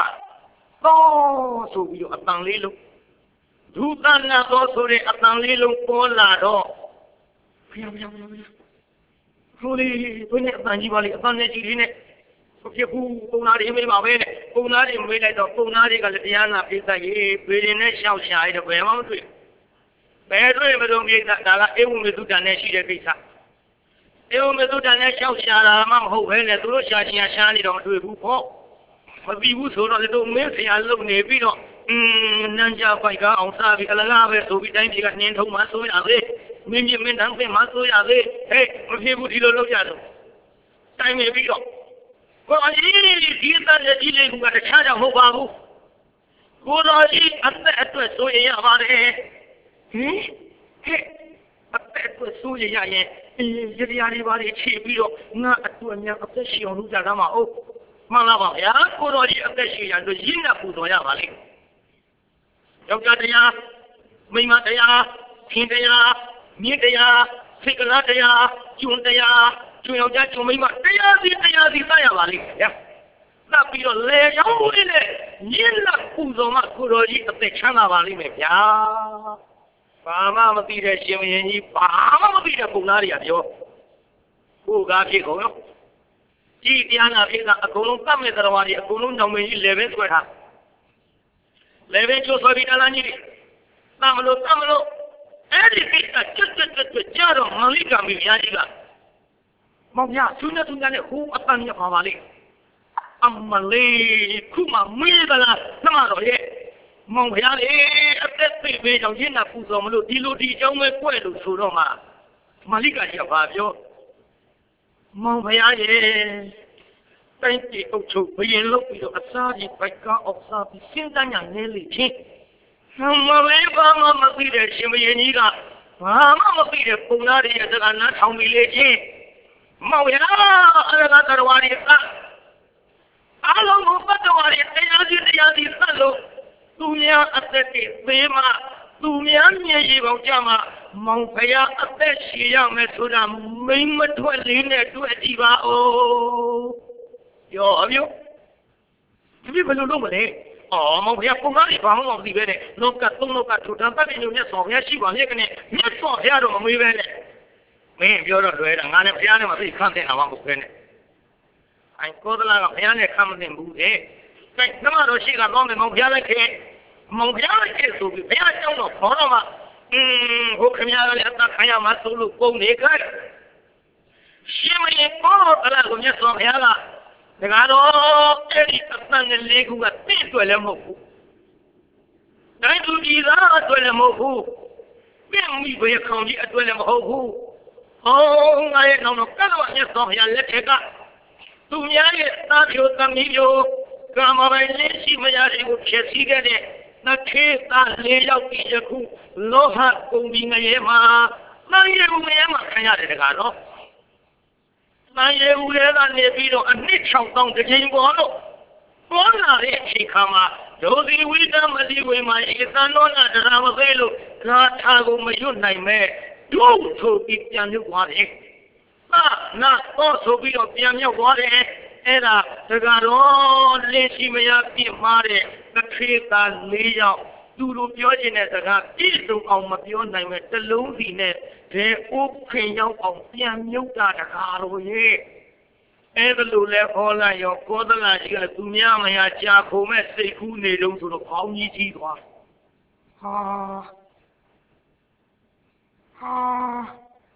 တော့ဆိုပြီးတော့အပန်းလေးလုံးဒုသနာတော့ဆိုတဲ့အပန်းလေးလုံးပေါ်လာတော့ဖျောင်းဖျောင်းဖျောင်းဟိုလေဘုန်းကြီးအပန်းကြီးပါလေအပန်းနဲ့ကြီးလေးနဲ့ဖြစ်ဘူးပုံနာတွေမေးပါပဲနဲ့ပုံနာတွေမေးလိုက်တော့ပုံနာတွေကလည်းတရားနာပြေးသက်ရေးဘေးရင်နဲ့ရှောက်ရှာရတဲ့ဘယ်မှမတွေ့ဘယ်တွေ့မလို့ပြေးသက်ဒါကအေဝံမေသုတန်နဲ့ရှိတဲ့ကိစ္စအေဝံမေသုတန်နဲ့ရှောက်ရှာတာမှမဟုတ်ပဲနဲ့သူတို့ရှာချင်ရှာနေတော့မတွေ့ဘူးပေါ့မပြီးဘူးဆိုတော့တို့မင်းဆရာလုံနေပြီးတော့အင်းနန်းကြပိုက်ကအောင်စားပြီးအလကားပဲဆိုပြီးတိုင်းပြည်ကနှင်းထုံမှဆိုရသေးမင်းမြင့်မင်းတန်းပြင်မှဆိုရသေးဟဲ့မဖြစ်ဘူးဒီလိုလုပ်ကြတော့တိုင်းနေပြီးတော့ကိုအကြီးဒီသားရဲ့ဒီလေးကတခြားကြောင့်မဟုတ်ပါဘူးကိုတော်ကြီးအသက်အတွက်ဆိုရင်ရပါတယ်ဟင်ဟဲ့အသက်အတွက်ဆိုရင်ရရင်ရရရပါလေခြေပြီးတော့ငါအတွက်များအသက်ရှိအောင်လုပ်ကြတာမဟုတ်မှန်လားပါဗျာကိုတော်ကြီးအသက်ရှိရလို့ရင်းနှပူတော်ရပါလိမ့်ယောက်ျားတရားမိန်းမတရားခင်တရားမြင့်တရားစိတ်ကလားတရားကျွန်းတရားကျွန်းယောက်ျားကျွန်းမိန်းမတရားစီတရားစီသတ်ရပါလိမ့်ဗျာသတ်ပြီးတော့လေရောင်းလေးနဲ့ရင်းနှပူတော်မှကိုတော်ကြီးအသက်ချမ်းသာပါလိမ့်မယ်ဗျာဘာမှမသိတဲ့ရှင်ဘုရင်ကြီးဘာမှမသိတဲ့ပုံသားတွေကပြောကိုကားဖြစ်ကုန်ရောကြည်တရားနာဖြစ်တာအကုန်လုံးတတ်မဲ့တော်ဝါဒီအကုန်လုံးညောင်မင်းကြီးလေပဲဆွဲထားလေပဲကျိုးဆွဲပြီးတလားကြီးတတ်မလို့တတ်မလို့အဲ့ဒီကိစ္စကျွတ်ကျွတ်ကျွတ်ကျွတ်ကြတော့မလိကမီဘုရားကြီးကမောင်မြသူနဲ့သူနဲ့ဟိုအပန်းရပါပါလေအမလေးခုမှမေးပါလားနှမတော်ရဲ့မောင်ဘုရားလေအသက်သိပဲကြောင့်ရင်းနာပူဇော်မလို့ဒီလိုဒီအကြောင်းပဲကွဲ့လို့ဆိုတော့မှမလိကကြီးကဘာပြောမောင်ဘုရားရဲ့တိုင်းပြည်အုပ်ချုပ်ဘယင်လုပ်ပြီးတော့အစားကြီးဘိုက်ကားအောက်စားပြီးစဉ်းစားညာနေလိမ့်ချင်းမလေးဘာမှမသိတဲ့ရှင်ဘုရင်ကြီးကဘာမှမသိတဲ့ပုံသားတွေရဲ့စကားနားထောင်ပြီးလေချင်းမောင်ရအရကတော်ဝါရီကအလုံးကိုပတ်တော်ဝါရီတရားစီတရားစီသတ်လို့သူများအသက်တွေသေးမှသူများမျက်ရည်ပေါင်ကြမှာမောင်ဖယားအသက်ရှည်ရမယ်ဆိုတာမိမထွက်လေးနဲ့တွေ့ကြည့်ပါဦးပြောအမျိုးဒီဘယ်လိုလုပ်မလဲအော်မောင်ဖယားပုံသားတွေဘာမှမသိပဲနဲ့လောကသုံးလောကထူထမ်းပတ်ပြီးညမြတ်စွာဘုရားရှိပါရဲ့ကနေမြတ်စွာဘုရားတော့မမေးပဲနဲ့မင်းပြောတော့လွယ်တာငါနဲ့ဘုရားနဲ့မသိခန့်တဲ့အောင်မဟုတ်ပဲနဲ့အိုင်ကိုသလာကဘုရားနဲ့ခန့်မသိဘူးတဲ့ကဲဓမ္မတော်ရှိကတော့မောင်ဘုရားလည်းခဲ့မောင်ဘုရားလည်းခဲ့ဆိုပြီးဘုရားကျောင်းတော်ခေါ်တော့မှအင်းဟိုခင်ဗျားလည်းအသက်ခံရမှာဆိုလို့ပုံနေကြရှင်မင်းပေါ်သလာကိုမြတ်စွာဘုရားကဒါကတော့အဲ့ဒီအပန်းနဲ့လေးခုကတင့်တွေ့လည်းမဟုတ်ဘူးတိုင်းသူပြည်သားအတွက်လည်းမဟုတ်ဘူးပြင်မိဘရဲ့ခေါင်းကြီးအတွက်လည်းမဟုတ်ဘူးဟောငါရဲ့ခေါင်းတော့ကတ်တော့မြတ်စွာဘုရားလက်ထက်ကသူများရဲ့သားပြိုသမီးပြိုကာမပိုင်လေးရှိမရတဲ့ကိုဖြစ်စည်းခဲ့တဲ့那开大雷要第一股，老汉公平的也嘛，那业务也嘛看下来这个咯。那业务也那那比如啊，你抢当这情况咯，我那里去看嘛，就是为什么的为嘛一三六那这他们飞路，那他都没有奶奶，都出比边就过来，啊，那到处比较边就过来。哎啦，这个咯，联系没有变化的，那开大雷要。诸如表现的这个，这种我们表现的这楼里呢，在屋前要往边有大的卡路耶，哎，这路来好了，要过得了这个中央们呀，加口们水库内容做了好一几多，啊啊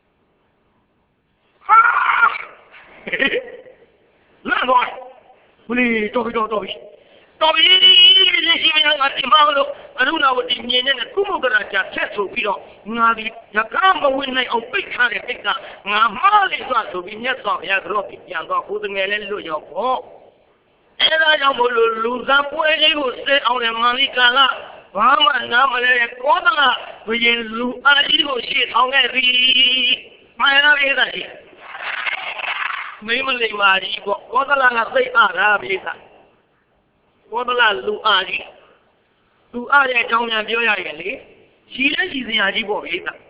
啊，嘿嘿，那多，不哩，多比多多比。到底这些人啊，地方咯，啊，如那我今年呢，古木个人家切手比咯，我的要干么为那我被看的这个，我马里说手比人少呀，个比两个胡子眼来路要跑，现在要么路路上不会这个是奥来马里干了，我们那么来搞的了，不因路啊这个是草原的，买那边的，没么来嘛一个，搞的那个最大的别的。我们那路阿里，路阿里上面表演原理，现在其实也是不会的。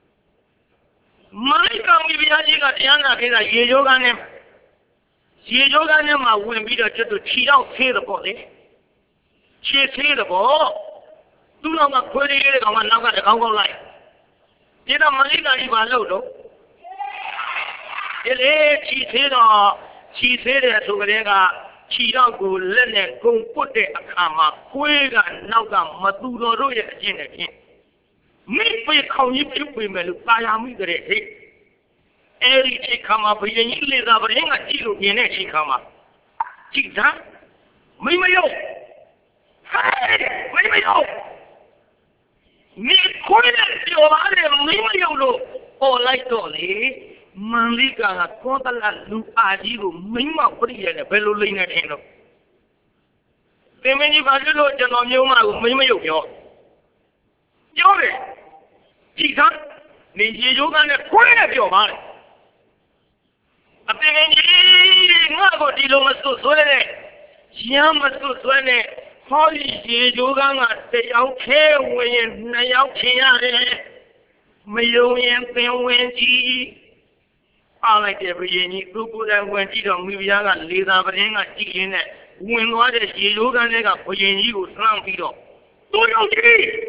马里港那边这个这样的给他研究干呢，研究干呢嘛，我们比较这都提到车的包的，汽车的包，都那么快的这个嘛，那个就刚过来，这个马里港一般路路，这里汽车的汽车的这个这个。起到过人的公布的看嘛，会个那个没多少肉也进来进，没被靠你就被没了，大家没得嘞嘿，哎，你去看嘛，不愿意来的不人家记录你来去看嘛，警察没没有，嗨，没没有，你回来就完了，没没有了，我来到嘞。曼里干啊，搞得那路阿弟个没嘛不离的，别路来那天了。对面你发现了，见到牛嘛，没没有标，标嘞，机场，你研究干的快点标嘛嘞。啊，对面你我个地路么说说的嘞，想么说说的，好的研究干啊，得要开文言，那要听下的，没有人跟问题。啊，那这不是你如果在问这种没有个离散不人个基因呢，问我的肌肉跟那个不愿意有上比了，都要去，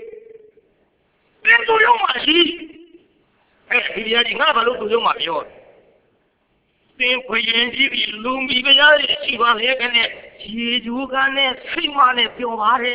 别都要马戏，哎，这边的俺把路都要马票，别不愿意的路米个样的习惯那个呢，肌肉跟那谁嘛呢表达的，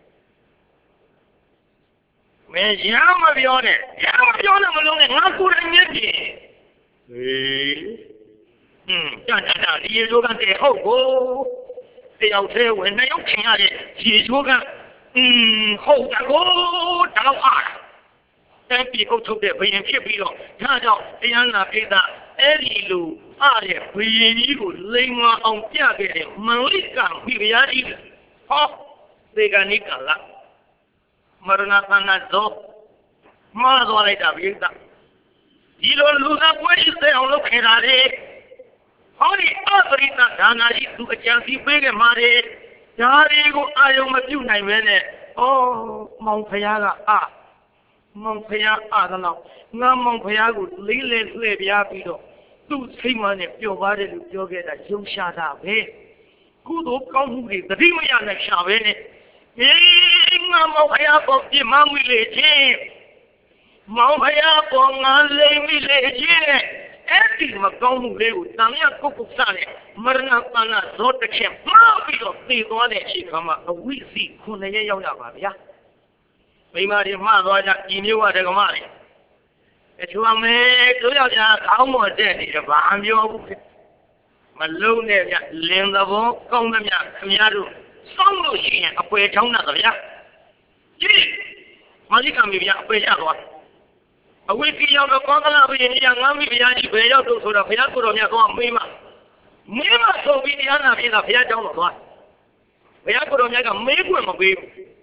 没什么表的，什么表那么弄的，俺个人也的。哎，嗯，这样这样，你如果在后果，这要车问那要听下去，记住个，嗯，后家个打话，但比后头的不愿去比了，他叫这样那给他二里路二的不愿意路，另外往价格的门里讲比别人的，好，这个你干了，马上那那走，马上来打别的。一路路上关系这样路开啥的，好的二十里那咱那里做个江西北的嘛的，家里个哎呦么就那边的，哦，蒙培养个啊，蒙培养啊个了，俺蒙培养个来来来边比着，都起码呢表达的就给他就下大呗，古多高户的这么样的下边呢，哎，俺蒙培养个的蛮会来听。毛朋友帮俺来没来接，哎，这么高木来，当然过不上来，没人帮俺做的钱，马比了最多的是什么？微信可能也要要吧呀？为嘛的马多家一牛啊这个嘛的？哎，就我们主要讲考么这里的万标不的，嘛楼那边领导部高那边他们家就上路线啊，不会成那个呀？咦，马里干没边不会下多。啊，为必要的光个那不一样，俺们别人不要做错了，不要做到人家说没嘛，没嘛手比人家那边的不要讲了说，不要做到人家没过嘛没，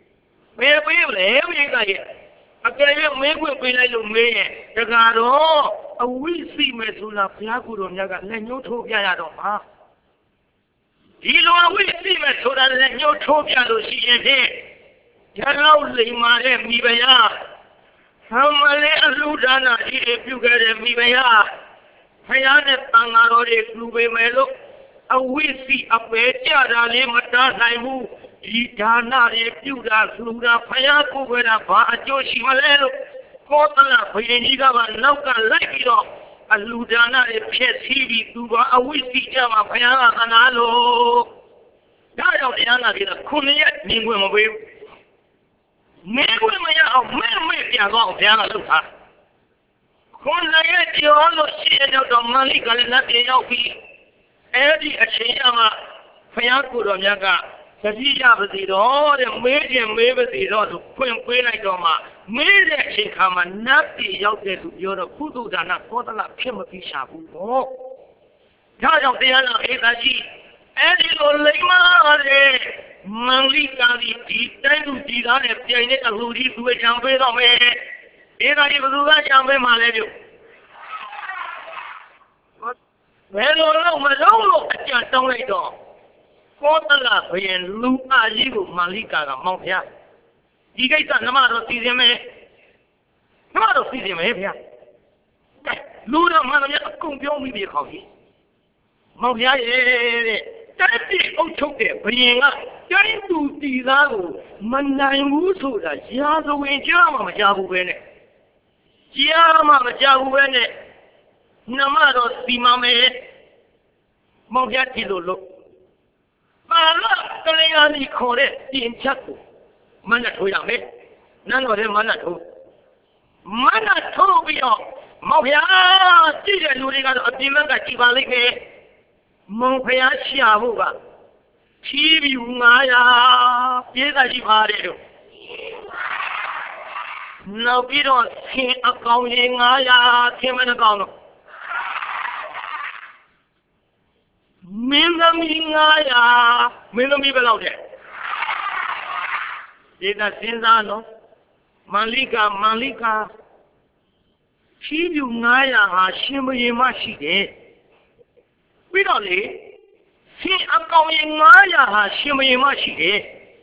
ဘယ်ပေးမလဲဘိကရဲ့အကယ်၍မင်းခွင့်ပေးလိုက်လို့မင်းရဲ့တကားတော့အဝိစီမဲ့ဆိုတာဘုရားကိုယ်တော်မြတ်ကလက်ညှိုးထိုးပြရတော့မှာဒီလိုအဝိစီမဲ့ဆိုတာလက်ညှိုးထိုးပြလို့ရှိရင်ဖြင့်ရလောက်လိမ္မာတဲ့မိဖုရားဟမလေးအလှဒါနကြီးတွေပြုခဲ့တဲ့မိဖုရားဘုရားနဲ့တန်ဃာတော်တွေလူပေမယ်လို့အဝိစီအပေကြတာလေးမတားနိုင်ဘူးဒီဒါနတွေပြုတာလူတာဘုရားကိုယ်ပဲတာဘာအကျိုးရှိမလဲလို့ကောသလဘုရင်ကြီးကပါနောက်ကလိုက်ပြီးတော့အလူဒါနတွေဖျက်ဆီးပြီးသူကအဝိစီကြမှာဘုရားကသနာလို့ဒါကြောင့်တရားနာပြီးတော့ခုနှစ်ရက်မြင်ခွင့်မပေးဘူးမင်းခွင့်မရအောင်မင်းမေ့ပြန်တော့ဘုရားကလုပ်တာခုနှစ်ရက်ကျော်လို့ရှိရတော့မန္လိကလည်းလက်ပြေရောက်ပြီးအဲ့ဒီအချိန်ကမှဘုရားကိုယ်တော်မြတ်ကသတိရပါစေတော့တဲ့မေးခြင်းမေးပါစေတော့လို့ဖွင့်ပေးလိုက်တော့မှမေးတဲ့အချိန်ခါမှာနတ်ပြည်ရောက်တဲ့သူပြောတော့ကုသဒါနသောတလဖြစ်မပြီးရှာဘူးတော့ဒါကြောင့်တရားနာဧကကြီးအဲ့ဒီလိုလိမ္မာတဲ့မန္လိကာဒီဒီတိုင်းလူဒီသားနဲ့ပြိုင်တဲ့အလူကြီးသူ့ချံပေးတော့မယ်ဧကကြီးဘယ်သူကချံပေးမှလဲပြုဘယ်လိုလုပ်မလုပ်လို့အကြံတောင်းလိုက်တော့ကောသလဘုရင်လူအကြီးကိုမန္လိကာကမောင်းဖျားဒီကိစ္စနမတော်စီစဉ်မယ်နမတော်စီစဉ်မယ်ဗျာလူတော်မှန်တယ်အကုန်ပြောပြီးပြီခေါင်းကြီးမောင်းဖျားရဲ့တဲ့တက်တိအုပ်ချုပ်တဲ့ဘုရင်ကတိုင်းသူတီသားကိုမနိုင်ဘူးဆိုတာရာဇဝင်ကြားမှမကြားဘူးပဲနဲ့ကြားမှမကြားဘူးပဲနဲ့နမတော်စီမမယ်မောင်းဖျားတီလို့လို့ပါလာကလေးအနီခေါ်တဲ့ပြင်ချက်ကိုမနတ်ထိုးရမယ်နန်းတော်ထဲမနတ်ထိုးမနတ်ထိုးပြီးတော့မောင်ဖျားကြည့်တဲ့လူတွေကတော့အပြင်ဘက်ကကြည့်ပါလိမ့်မယ်မောင်ဖျားရှာဖို့ကဖြီးပြီးငါးရာပြေးတာရှိပါတယ်တို့နောက်ပြီးတော့ဆင်းအကောင်ကြီးငါးရာဆင်းမနှကောင်တော့မင်းသမီးငါးရာမင်းသမီးဘယ်လောက်တဲ့ဒီကစဉ်းစားနော်မန္လိကာမန္လိကာဖြီးပြူငါးရာဟာရှင်ဘုရင်မရှိတယ်ပြီးတော့လေဆင်းအကောင်ကြီးငါးရာဟာရှင်ဘုရင်မရှိတယ်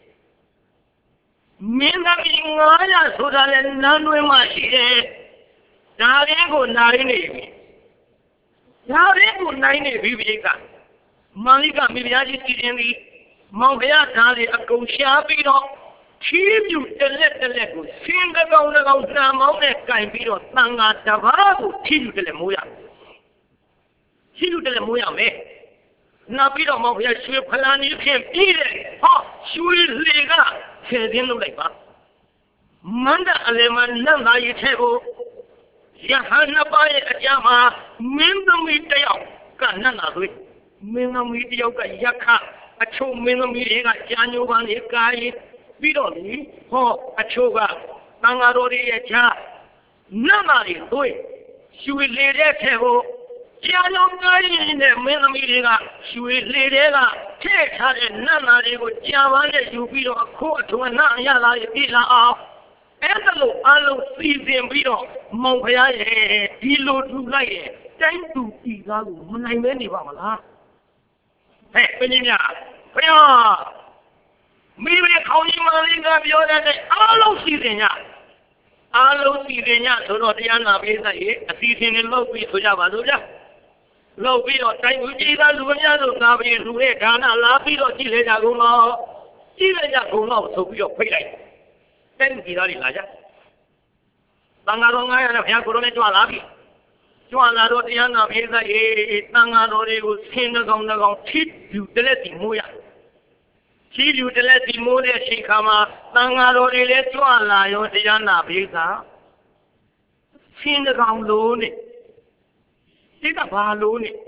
မင်းသမီးငါးရာဆိုတာလည်းနန်းတွင်းမရှိတယ်ဒါရင်းကိုနိုင်နေပြီဒါရင်းကိုနိုင်နေပြီပြီကမန္လိကမိဖုရားကြီးစီရင်ပြီးမောင်ဘုရားသားတွေအကုန်ရှားပြီးတော့ချီးမြူတလက်တလက်ကိုဆင်းတကောင်တကောင်တန်မောင်းနဲ့ကင်ပြီးတော့တန်ဃာတပါးကိုချီးမြူတလက်မိုးရချီးမြူတလက်မိုးရမယ်နောက်ပြီးတော့မောင်ဘုရားရွှေဖလာနီးဖြင့်ပြီးတဲ့ဟောရွှေလေကဆယ်သိန်းလုပ်လိုက်ပါမန္တအလယ်မှာလန့်သားရထဲကိုရဟန်းနှစ်ပါးရဲ့အကြမ်းမှာမင်းသမီးတယောက်ကနတ်နာသွေးမင်းသမီးတယောက်ကယက္ခအချို့မင်းသမီးတွေကကြာညိုပန်းတွေကားရင်ပြီးတော့လေဟောအချို့ကတန်ဃာတော်တွေရဲ့ချာနတ်နာတွေသွေးရွှေလေတဲ့ထဲကိုကြာညိုကားရင်နဲ့မင်းသမီးတွေကရွှေလေတဲ့ကထည့်ထားတဲ့နတ်နာတွေကိုကြာပန်းနဲ့ယူပြီးတော့အခုအထွန်းနာရလာရပြည်လာအောင်အဲ့ဒါလို့အလုံးစီစဉ်ပြီးတော့မောင်ဖရားရဲ့ဒီလိုထူလိုက်ရဲ့တိုင်းသူပြည်သားကိုမနိုင်မဲနေပါမလားဟဲ့ဘယ်နည်းများဘုရားမိမိခေါင်းကြီးမလေးကပြောတဲ့အလုံးစီစဉ်ညအလုံးစီစဉ်ညဆိုတော့တရားနာပေးသက်ရဲ့အစီအစဉ်တွေလုပ်ပြီးဆိုကြပါစို့ဗျာလုပ်ပြီးတော့တိုင်းသူပြည်သားလူများတို့ငါပြည်လူရဲ့ဒါနလာပြီးတော့ကြည့်လေကြကုန်တော့ကြည့်လေကြကုန်တော့ဆိုပြီးတော့ဖိတ်လိုက်တဲ့ဒီသားတွေလာကြတန်ဃာတော်ငါးရာနဲ့ဘုရားကိုယ်တော်နဲ့ကြွလာပြီကြွလာတော့တရားနာပေးသက်ရဲ့တန်ဃာတော်တွေကိုဆင်းတကောင်တကောင်ထိပြူတလက်စီမိုးရထိပြူတလက်စီမိုးတဲ့အချိန်ခါမှာတန်ဃာတော်တွေလည်းကြွလာရောတရားနာပေးသက်ဆင်းတကောင်လို့နဲ့ဒီကဘာလို့နဲ့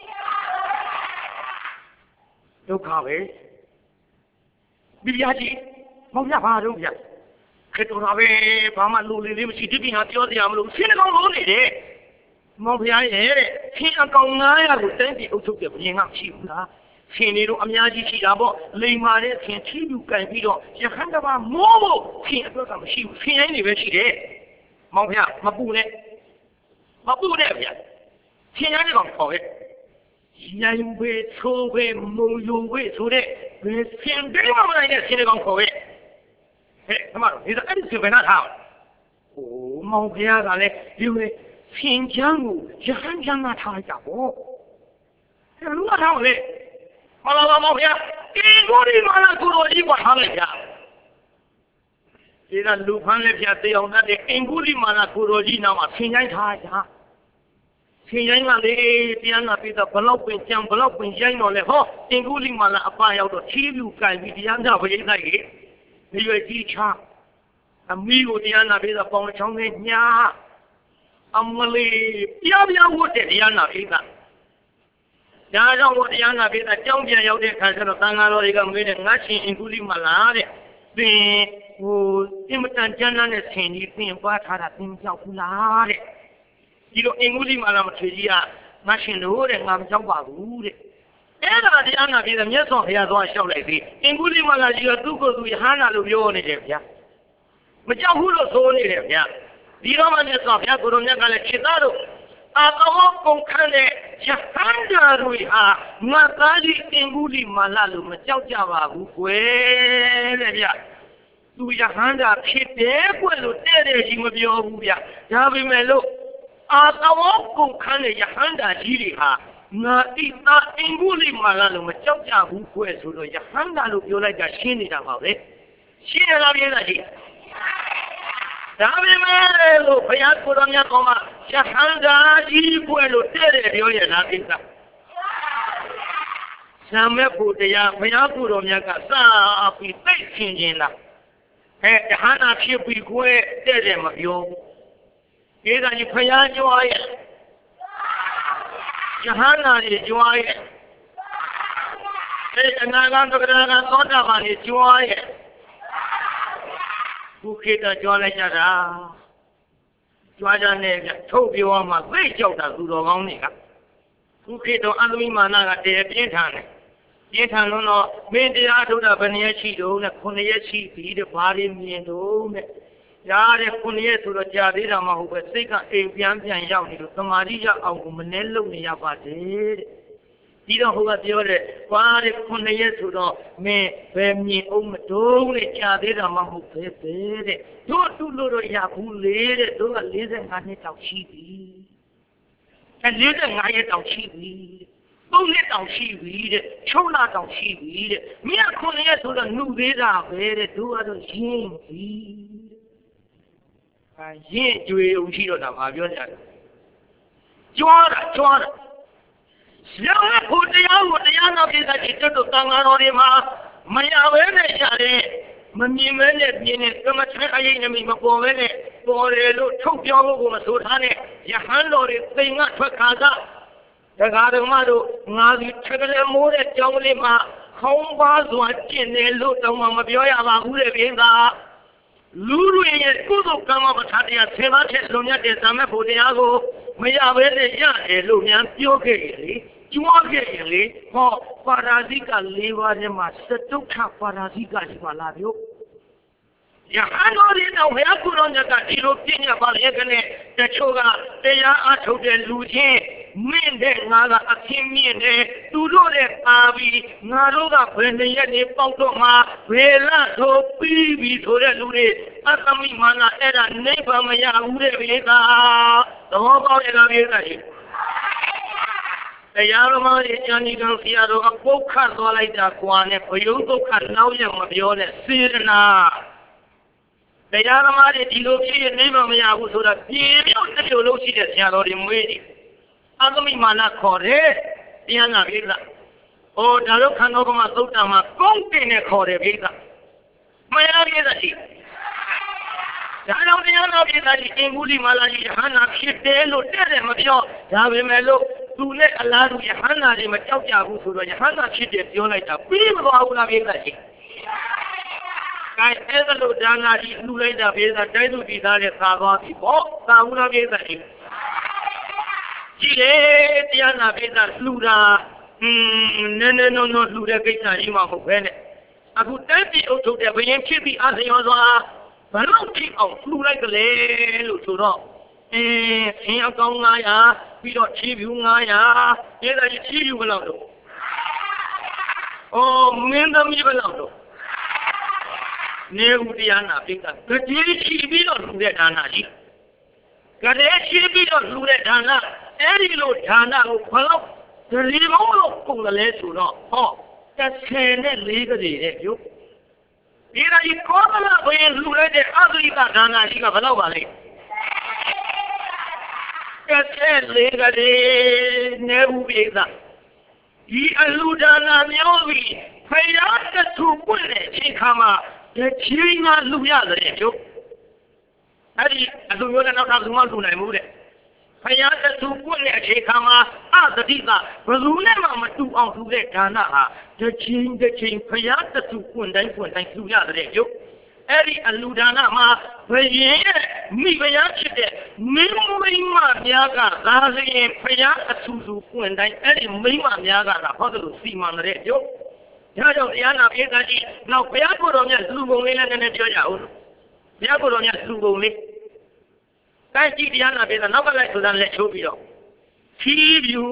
ဒုက္ခပဲဘီယာကြီးမောင်ရပါတော့ဗျာခေတ္တရာပဲဘာမှလူလေးလေးမရှိဒီပြင်ဟာပြောစရာမလိုဆင်းတကောင်လို့နေတယ်မောင်ဖျားရဲ့တဲ့ဆင်းအကောင်ငါးရာကိုတိုင်းပြည်အုပ်ချုပ်တဲ့ဘုရင်ကမရှိဘူးလားဆဆင်းနေတော့အများကြီးရှိတာပေါ့လိမ်မာတဲ့ဆင်းချီးယူကန်ပြီးတော့ရဟန်းတပါမိုးဖို့ဆင်းအတွက်ကမရှိဘူးဆင်းတိုင်းနေပဲရှိတယ်မောင်ဖျားမပူနဲ့မပူနဲ့ဗျာဆင်းတိုင်းကောင်ခေါ်ရဲ့ရန်ဝေချိုးဝေမုံယုံဝေဆိုတဲ့ဘယ်ဆင်းတိုင်းမှမနိုင်တဲ့ဆင်းတဲ့ကောင်ခေါ်ရဲ့ဟဲ့အမတို့ဒီအဲ့ဒီစပယ်နာထားโอ้မောင်ဖျားကလည်းဒီလိုဆင်းချမ်းကိုရဟန်းချမ်းသာထားကြပေါ့အဲ့လူကထားလေမလာပါမောင်ဖျားဒီကိုဒီမလာကိုတော်ကြီးကထားလိုက်ကြဒီကလူဖမ်းလက်ပြတေအောင်တဲ့အင်္ဂုလိမာလာကိုတော်ကြီးနာမှာဆင်းချိုင်းထားကြဆင်းချိုင်းကလေတရားနာပြီးတော့ဘလောက်ပင်ကြံဘလောက်ပင်ရိုင်းတော့လေဟောအင်္ဂုလိမာလာအပရောက်တော့ချီးလူကန်ပြီးတရားနာပရိသတ်ကြီးဒီရွယ်ကြီးချာအမီကိုတရားနာပြီးတော့ပေါင်းချောင်းနဲ့ညာအမလေးပြပြဝတ်တဲ့တရားနာပြီးတော့ဒါကြောင့်တရားနာပြီးတော့ကြောင်းပြန်ရောက်တဲ့ခါကျတော့သံဃာတော်တွေကမင်းနဲ့ငါချင်းအင်္ဂုလိမာလာတဲ့သင်ဟိုအင်မတန်ကျမ်းမ်းတဲ့ဆင်ကြီးသင်ပွားထားတာသင်ကြောက်ဘူးလားတဲ့ဒီလိုအင်္ဂုလိမာလာမထေကြီးကငါရှင်တို့တဲ့ငါမကြောက်ပါဘူးတဲ့အဲ့ဒါတရားနာပြီးတော့မြတ်စွာဘုရားသွားလျှောက်လိုက်သေးအင်္ဂုလိမာလာကြီးကသူ့ကိုယ်သူယဟန္တာလို့ပြောနေတယ်ဗျာမကြောက်ဘူးလို့ဆိုနေတယ်ဗျာဒီတော့မှမြတ်စွာဘုရားကိုရောမြတ်ကလည်းခြေသားတို့အာကောကုန်ခန့်တဲ့ယဟန္တာတို့ဟာငါသားကြီးအင်္ဂုလိမာလာလို့မကြောက်ကြပါဘူးကွယ်တဲ့ဗျာသူယဟန္တာဖြစ်တယ်ကွယ်လို့တဲ့တဲ့ကြီးမပြောဘူးဗျာဒါပေမဲ့လို့အာကောကုန်ခန့်တဲ့ယဟန္တာကြီးတွေဟာငါတိသားအင်္ဂုလိမာလာလို့မကြောက်ကြဘူးကွယ်ဆိုတော့ယဟန္တာလို့ပြောလိုက်တာရှင်းနေတာပါပဲရှင်းရလားပြေးတာကြီးဒါပေမဲ့လို့ဘုရားကိုယ်တော်မြတ်ကောင်ကယဟန္တာကြီးကွယ်လို့တဲ့တဲ့ပြောရလားကိစ္စသံမဲ့ဖို့တရားဘုရားကိုယ်တော်မြတ်ကစပြီးသိချင်းချင်းလားဟဲ့ယဟန္တာဖြစ်ပြီးကွယ်တဲ့တဲ့မပြောဘူးဒီကကြီးဘုရားကြွားရဲ့ယဟန္တာကြီးကြွားရဲ့အဲအနာဂတ်တက္ကရာကသောတာပန်ကြီးကြွားရဲ့ခုခေတ်တော့ကြွားလိုက်ကြတာကြွားကြနေကြထုတ်ပြောမှသိကြောက်တာသူတော်ကောင်းတွေကခုခေတ်တော့အသမီမာနကတည်းပြင်းထန်တယ်ပြင်းထန်လို့တော့မင်းတရားထုတ်တာဘယ်နည်းရှိတော့နဲ့ခုနှစ်ရက်ရှိပြီတဲ့ဘာတွေမြင်တော့နဲ့ရားတဲ့ခုနှစ်ရက်ဆိုတော့ကြာသေးတာမဟုတ်ပဲစိတ်ကအိမ်ပြန်ပြန်ရောက်နေလို့သမာဓိရောက်အောင်ကိုမနှဲလုံနေရပါတယ်တဲ့ဒီတော့ဟိုကပြောတယ်ဘာတဲ့ခုနှစ်ရက်ဆိုတော့မင်းဘယ်မြင်အောင်မတုံးနဲ့ကြာသေးတာမဟုတ်ပဲတဲ့တို့တူလို့တော့ရဘူးလေတဲ့တို့ကလေးဆယ်ငါးနှစ်တောင်ရှိပြီအဲလေးဆယ်ငါးရက်တောင်ရှိပြီသုံးနှစ်တောင်ရှိပြီတဲ့ခြုံလာတောင်ရှိပြီတဲ့မင်းခုနှစ်ရက်ဆိုတော့နှုတ်သေးတာပဲတဲ့တို့ကတော့ရင်းပြီအဲရင်းကြွေအောင်ရှိတော့တာဘာပြောကြလဲကြွားတာကြွားတာရောက်တဲ့ဖို့တရားကိုတရားနာပြတဲ့တိတ်တို့တန်ဃာတော်တွေမှာမရဘဲနဲ့ရတယ်မမြင်မဲနဲ့မြင်တဲ့ကမ္မထအရေးနဲ့မပေါ်ဘဲနဲ့ပေါ်တယ်လို့ထုတ်ပြောဖို့ကိုမဆိုထားနဲ့ယဟန်တော်တွေသိင်္ဂထွက်ခါကတရားဓမ္မတို့ငါဒီထက်ကလေးမိုးတဲ့ကြောင်းလေးမှာခေါင်းပါစွာကျင့်တယ်လို့တောင်းမှမပြောရပါဘူးလေပြင်းသာလူတွေရဲ့ကုသိုလ်ကံမပဋ္ဌာန်းတရားဆေးပါးထက်လွန်မြတ်တဲ့သံမဲ့ဖို့တရားကိုမရဘဲနဲ့ရတယ်လို့များပြောခဲ့ရလေကျွားခဲ့ရင်လေဟောပါရာဇိက၄ပါးထဲမှာစတုထပါရာဇိကဒီပါလားပြောယဟန်တော်တွေတော့ဘုရားကိုယ်တော်မြတ်ကဒီလိုပြညာပါလေကနေတချို့ကတရားအထုတ်တဲ့လူချင်းမင်းတဲ့ငါကအပြင်းမြင့်တယ်သူတို့တဲ့ပါပြီးငါတို့ကဘယ်နှစ်ရက်နေပေါက်တော့မှဘယ်လဆိုပြီးပြီးဆိုတဲ့လူတွေအသမိမာနအဲ့ဒါနိဗ္ဗာန်မရဘူးတဲ့ဘေးကသဘောပေါက်ရလားဘေးကတရားတော်မှာဉာဏ်ဤတော်ဆရာတော်ကပုတ်ခတ်သွားလိုက်တာကွာနဲ့ဘယုဒုက္ခနောက်ရမပြောနဲ့စေရနာတရားတော်မှာဒီလိုဖြစ်ရင်နိဗ္ဗာန်မရဘူးဆိုတာပြေပြောင်းတစ်ချို့လို့ရှိတဲ့ဆရာတော်တွေမွေးတယ်အသမိမာနခေါ်တယ်တရားနာပြီလားဟောဒါလို့ခန္ဓာကမှာသုတ်တံမှာကုန်းတင်နဲ့ခေါ်တယ်ပြီလားမရပြီလားရှိဒါတော့တရားနာပြီလားဒီအင်္ဂုလိမာလာကြီးယဟန္တာဖြစ်တယ်လို့တဲ့တယ်မပြောဒါပဲမဲ့လို့သူနဲ့အလားတူယဟန္တာတွေမကြောက်ကြဘူးဆိုတော့ယဟန္တာဖြစ်တယ်ပြောလိုက်တာပြီးမသွားဘူးလားပြေးတာရှိ။အဲအဲ့ဒါလို့ဒါနာကြီးလူလိုက်တာပြေးတာတိုက်သူပြည်သားနဲ့သာသွားပြီပေါ့သာဘူးလားပြေးတာရှိ။ကြည့်လေတရားနာပြေးတာလူတာอืมနည်းနည်းနော်လှူတဲ့ကိစ္စကြီးမှမဟုတ်ပဲနဲ့အခုတက်ပြီးအုပ်ချုပ်တဲ့ဘယင်ဖြစ်ပြီးအစရောစွာဘလို့ထိအောင်လှူလိုက်ကြလေလို့ဆိုတော့အင်းအင်းအကောင်nine hundredပြီးတော့ချီးပြူnine hundredအဲ့ဒါကြီးချီးပြူဘယ်လောက်တော့အော်မင်းသမီးဘယ်လောက်တော့နေဦးတရားနာပိကကြည်ချီးပြီးတော့လှူတဲ့ဒါနာကြီးကြတဲ့ချီးပြီးတော့လှူတဲ့ဒါနာအဲ့ဒီလိုဒါနာကိုဘယ်လောက်ဒီလိုလို့ပုံလည်းဆိုတော့ဟောတစ်ဆယ်နဲ့လေးကလေးတဲ့ပြုဒီကကြီးကောသလဘယ်လူလိုက်တဲ့အဂိကဒါနာကြီးကဘယ်လောက်ပါလဲတစ်ဆယ်လေးကလေးနေဘူးပြေသာဒီအလူဒါနာမျိုးပြီးဖယားတဆူပွင့်တဲ့အချိန်ခါမှာဒီချင်းကလူရတယ်ပြုအဲ့ဒီအလူမျိုးနဲ့နောက်ထပ်လူမလူနိုင်ဘူးတဲ့ဖယားတဆူပွင့်တဲ့အချိန်ခါမှာအသတိကဘယ်သူနဲ့မှမတူအောင်လူတဲ့ဒါနာဟာဒီချင်းဒီချင်းဖယားတဆူပွင့်တိုင်းပွင့်တိုင်းလူရတယ်ပြုအဲ့ဒီအလူဒါနာမှာဘယင်ရဲ့မိဖယားဖြစ်တဲ့မင်းမိမများကသာလျင်ဖယားအဆူဆူပွင့်တိုင်းအဲ့ဒီမိမများကဟောတယ်လို့စီမံတဲ့ပြုဒါကြောင့်တရားနာပြေးသားကြည့်နောက်ဘုရားကိုယ်တော်မြတ်လူပုံလေးလည်းနည်းနည်းပြောကြအောင်ဘုရားကိုယ်တော်မြတ်လူပုံလေးတိုင်းကြည့်တရားနာပြေးသားနောက်ကလည်းဆိုတာလက်ချိုးပြီးတော့ချီးပြူ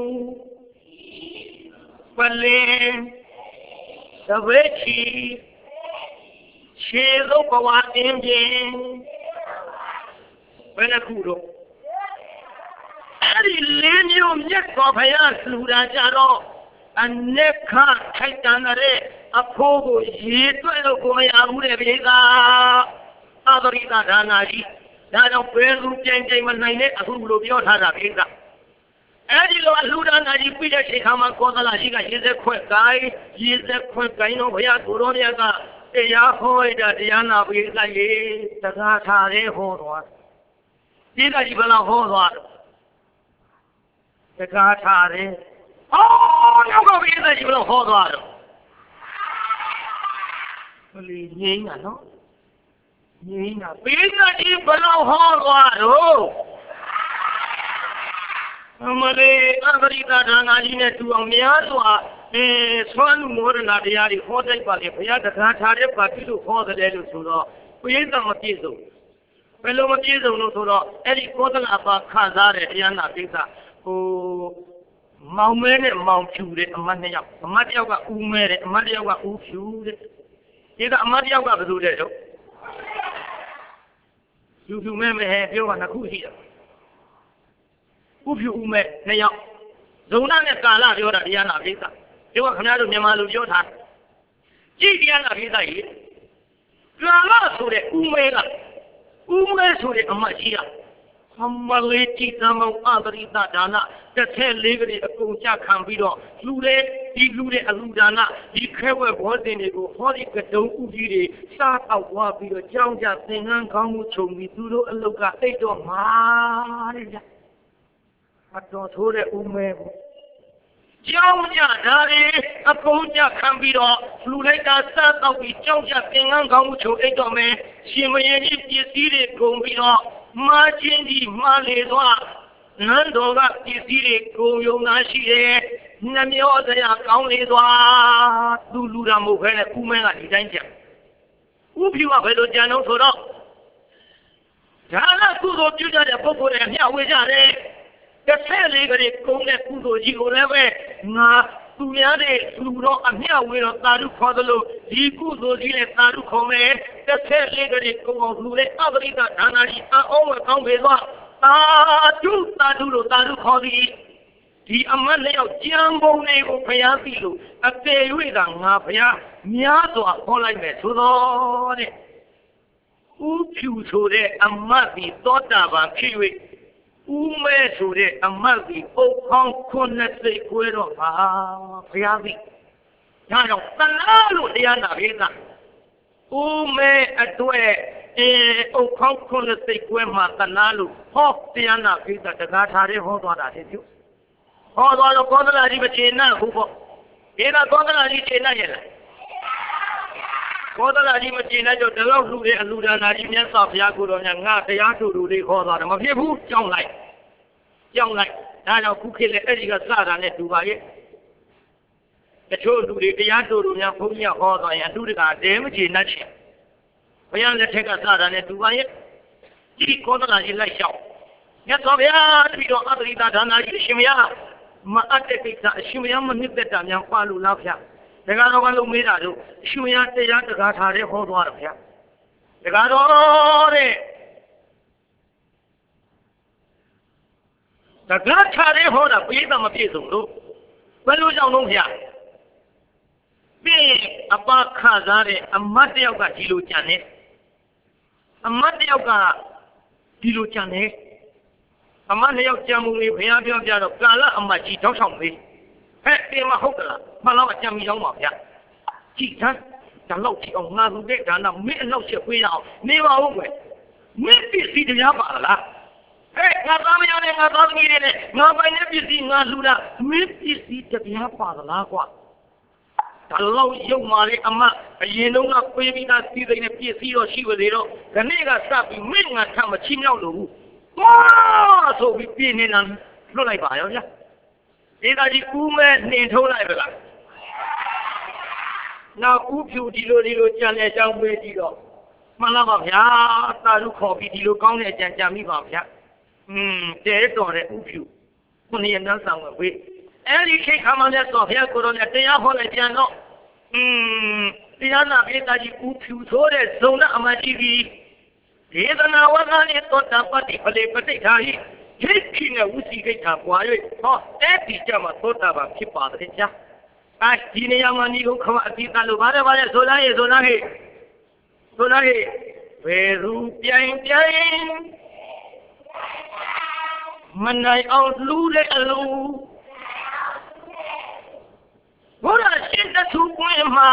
ပလင်သဘဲချီခြေသောဘဝအင်းပြင်းဘယ်နှခုတော့အဲ့ဒီလေးမျိုးမြတ်စွာဘုရားလူတာကြတော့အနေခထိုက်တန်တဲ့အဖိုးကိုရေတွက်လို့ကိုမရဘူးတဲ့ပြေကအသရိတဒါနာကြီးဒါကြောင့်ဘယ်သူပြိုင်ပြိုင်မနိုင်တဲ့အခုလိုပြောထားတာပြေကအဲ့ဒီလိုအလှူဒါနာကြီးပြီးတဲ့ချိန်ခါမှာကောသလကြီးကရေစက်ခွက်ကိုင်းရေစက်ခွက်ကိုင်းတော့ဘုရားကိုရောမြတ်ကတရားဟောရတဲ့တရားနာပြေကရေတကားထားတဲ့ဟောသွားပြေကကြီးဘယ်လောက်ဟောသွားတကားထားတဲ့အော်နောက်ကပြေးတဲ့ကြီးဘလို့ဟောသွားတော့ဘလီငိမ့်တာနော်ငိမ့်တာပြေးတဲ့ကြီးဘလို့ဟောသွားတော့အမလေးအဂရိကဒါနာကြီးနဲ့တူအောင်များစွာအဲဆွမ်းလူမောဒနာတရားတွေဟောတိုက်ပါလေဘုရားတကားထားတဲ့ပါတိလို့ဟောတယ်လို့ဆိုတော့ပြေးတဲ့မပြေဆုံးဘယ်လိုမပြေဆုံးလို့ဆိုတော့အဲ့ဒီကောသလအပါခံစားတဲ့တရားနာပိဿဟိုမောင်မဲနဲ့မောင်ဖြူတဲ့အမတ်နှစ်ယောက်အမတ်တစ်ယောက်ကဦးမဲတဲ့အမတ်တစ်ယောက်ကဦးဖြူတဲ့ဒီကအမတ်တစ်ယောက်ကဘယ်လိုလဲတော့ဖြူဖြူမဲမဲပြောတာနှစ်ခုရှိတယ်ဦးဖြူဦးမဲနှစ်ယောက်ဇုံနာနဲ့ကာလပြောတာတရားနာပိဿပြောကခင်ဗျားတို့မြန်မာလူပြောထားကြည့်တရားနာပိဿကြီးကာလဆိုတဲ့ဦးမဲကဦးမဲဆိုတဲ့အမတ်ကြီးကအမလေးတိတမောအသရိတဒါနတစ်ထက်လေးကလေးအကုန်ကြခံပြီးတော့လူတဲ့ဒီလူတဲ့အလူဒါနဒီခဲဝဲဘောတင်တွေကိုဟောဒီကတုံဥကြီးတွေစားတောက်သွားပြီးတော့ကြောင်းကြသင်္ကန်းကောင်းမှုခြုံပြီးသူတို့အလုတ်ကတိတ်တော့မှာတဲ့ဗျမတော်ဆိုးတဲ့ဥမဲကိုကြောင်းကြဒါတွေအကုန်ကြခံပြီးတော့လူလိုက်တာစားတောက်ပြီးကြောင်းကြသင်္ကန်းကောင်းမှုခြုံအိတ်တော့မယ်ရှင်မင်းကြီးပစ္စည်းတွေကုန်ပြီးတော့မာချင်းကြီးမာလေသွားနန်းတော်ကပစ္စည်းတွေကိုယုံနာရှိတယ်နှမျောစရာကောင်းလေသွားသူလူတာမဟုတ်ခဲနဲ့ဦးမင်းကဒီတိုင်းကြံဥဖြူကဘယ်လိုကြံတော့ဆိုတော့ဒါကကုသိုလ်ပြုကြတဲ့ပုဂ္ဂိုလ်တွေမျှဝေကြတယ်တစ်ဆက်လေးကလေးကုန်းတဲ့ကုသိုလ်ကြီးကိုလည်းပဲငါသူများတဲ့လူတော်အမျှဝေတော့သာဓုခေါ်သလိုဒီကုသိုလ်ကြီးနဲ့သာဓုခေါ်မယ်တစ်ဆက်လေးကလေးကုန်းအောင်လူတဲ့အပရိကဒါနာကြီးအအောင်ဝကောင်းပေသွားသာဓုသာဓုလို့သာဓုခေါ်သည်ဒီအမတ်နဲ့ရောက်ကြံပုံတွေကိုဖျားသိလို့အပေ၍ကငါဖျားများစွာခေါ်လိုက်မယ်ဆိုတော့တဲ့ဥဖြူဆိုတဲ့အမတ်ဒီသောတာပန်ဖြစ်၍ဦးမဲဆိုတဲ့အမတ်ကြီးပုတ်ခေါင်းခုနှစ်စိတ်ခွဲတော့ပါဘုရားသိဒါကြောင့်တနာလို့တရားနာပြေးတာဦးမဲအတွက်အဲအုတ်ခေါင်းခုနှစ်စိတ်ခွဲမှာတနာလို့ဟောတရားနာပြေးတာတကားထားတဲ့ဟောသွားတာတဲ့ပြုဟောသွားတော့ကောသလကြီးမကျေနပ်ဘူးပေါ့ဒီကကောသလကြီးကျေနပ်ရဲ့လားကောသလကြီးမကျေနပ်တော့တလောက်လူတွေအလူဒါနာကြီးမြတ်စွာဘုရားကိုတော်များငါတရားတူတူလေးခေါ်သွားတယ်မဖြစ်ဘူးကြောင်းလိုက်ကြောင်းလိုက်ဒါကြောင့်ခုခေတ်လည်းအဲ့ဒီကစတာနဲ့တူပါရဲ့တချို့လူတွေတရားတော်တော်များဘုန်းကြီးဟောသွားရင်အတူတကတဲမချေနှက်ချင်ဘုရားလက်ထက်ကစတာနဲ့သူပါရဲ့ဒီကောသလာကြီးလိုက်လျှောက်မြတ်စွာဘုရားတပည့်တော်အတ္တိတာဒါနာကြီးရှင်မရမအပ်တဲ့ကိစ္စအရှင်မရမနစ်သက်တာများပါလို့လားဗျာတက္ကတော်ကလုံးမေးတာတို့အရှင်မရတရားတကားထားတဲ့ဟောသွားတယ်ဗျာတက္ကတော်တဲ့တကားထားတဲ့ဟောတာပြည့်စုံမပြည့်စုံလို့ဘယ်လိုကြောင့်လုံးဗျာပြီးအပခါစားတဲ့အမတ်တယောက်ကဒီလိုကြံနေအမတ်တယောက်ကဒီလိုကြံနေအမတ်နှစ်ယောက်ကြံမှုလေးဘုရားပြောပြတော့ကာလအမတ်ကြီးတောက်ဆောင်ပေးဟဲ့ဒီမှာဟုတ်ကလားမလောက်အကြံမိအောင်ပါဗျာကြည်သမ်းဒါလောက်ချီအောင်ငါလူတဲ့ဒါနာမင်းအလောက်ချက်ပေးရအောင်နေပါဦးကွယ်မင်းပစ္စည်းတရားပါလားဟဲ့ငါသားမရနဲ့ငါသားသမီးတွေနဲ့ငါပိုင်တဲ့ပစ္စည်းငါလူတာမင်းပစ္စည်းတရားပါလားကွာဒါလောက်ရုပ်မာလေးအမအရင်တုန်းကပေးပြီးသားစီးစိမ်နဲ့ပြည့်စည်တော့ရှိပါသေးတော့ခဏကစပြီးမင်းငါထမချင်းမြောက်လို့ဘူးဟာဆိုပြီးပြင်းနေတာလွတ်လိုက်ပါရောဗျာဒီသားကြီးကူးမဲ့နှင်ထုံးလိုက်ပါလားနောက်ဦးဖြူဒီလိုဒီလိုကြံတဲ့အကြောင်းပေးကြည့်တော့မှန်လားပါဗျာတာလူခေါ်ပြီးဒီလိုကောင်းတဲ့အကြံကြံမိပါဗျာอืมတဲတော်တဲ့ဦးဖြူခုနှစ်ရက်နောက်ဆောင်ဝေးအဲ့ဒီခေတ်ခါမှလည်းတော့ဘုရားကိုယ်တော်နဲ့တရားဟောလိုက်ကြတော့อืมတရားနာပိသားကြီးဦးဖြူဆိုတဲ့ဇုံနဲ့အမှရှိပြီးဒေသနာဝကနဲ့သောတာပတိပလေပဋိဌာဟိဟိခိနဲ့ဝစီကိဋ္ဌာပွား၍ဟောအဲ့ဒီကြမှာသောတာပန်ဖြစ်ပါတယ်ကြာအဲဒီနေရာမှာဒီကုခမအတိတလို့ပါတယ်ပါတယ်ဆိုလားရေဆိုလားဟဲ့ဆိုလားဟဲ့ဘယ်သူပြိုင်ပြိုင်မနိုင်အောင်လူတဲ့အလူဘုရားရှင်တသူပွင့်မှာ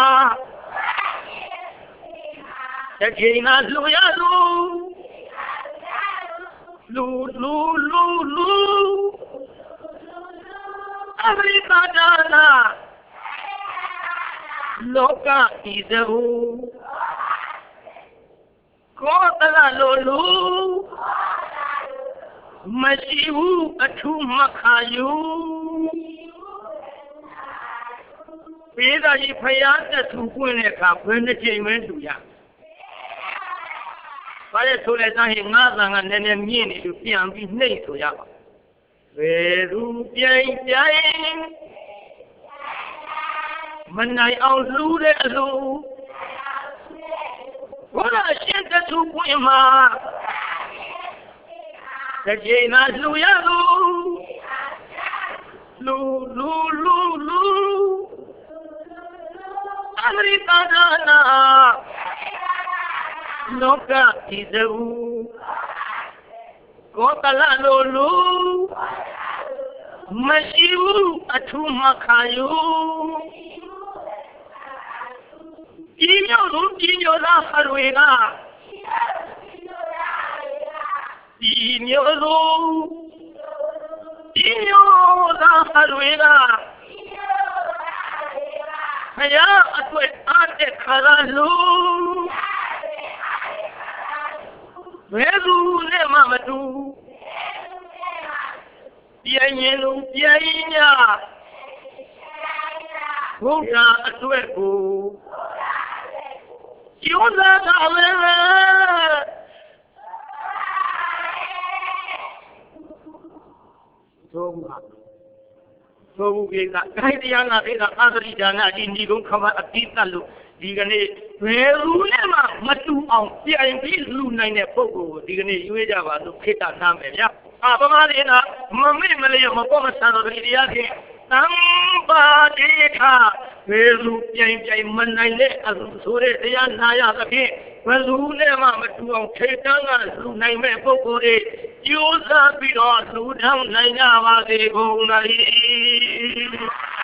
တချိန်နာလူရလူလူလူလူလူအရိပါဒနာလောကဤသူကောတလလိုလူမရှိဘူးအထုမခါယူပြေးသာကြီးဖယားတက်သူပွင့်တဲ့အခါဘယ်နှချိန်မှတူရဘာလဲဆိုလဲသားဟင်ငါးသံကနည်းနည်းမြင့်နေလို့ပြန်ပြီးနှိမ့်ဆိုရပါဘယ်သူပြိုင်ပြိုင်မနိုင်အောင်လူတဲ့အလူဘုရားရှင်တသူပွင့်မှာတကြိမ်သာလူရလူလူလူလူလူအရိပါဒနာလောကဤသူကောတလလိုလူမရှိဘူးအထုမခါယူဒီမျိုးလူဒီမျိုးသားဟရွေကဒီမျိုးလူဒီမျိုးသားဟရွေကဘုရားအတွက်အားတဲ့ခါလူဘယ်သူနဲ့မှမတူပြင်းရင်လူပြင်းညဘုရားအတွက်ကိုကျိုးစားတာပဲသုံးပါသုံးကိစ္စခိုင်တရားနာကိစ္စအာသရိဒါနာဒီဒီကုန်းခမအတိတ်လို့ဒီကနေ့ဘယ်လူနဲ့မှမတူအောင်ပြန်ပြီးလူနိုင်တဲ့ပုဂ္ဂိုလ်ကိုဒီကနေ့ရွေးကြပါလို့ခေတ္တနာမယ်ဗျာအာပမာလေးနာမမေ့မလျော့မပေါ်မဆန်တော်ဒီတရားဖြင့်သံပါတိခဘယ်လူပြိုင်ပြိုင်မနိုင်တဲ့အလူဆိုတဲ့တရားနာရသဖြင့်ဘယ်လူနဲ့မှမတူအောင်ခေတ္တကလူနိုင်မဲ့ပုဂ္ဂိုလ်တွေကြိုးစားပြီးတော့လူထောင်နိုင်ကြပါစေကုန်သတည်း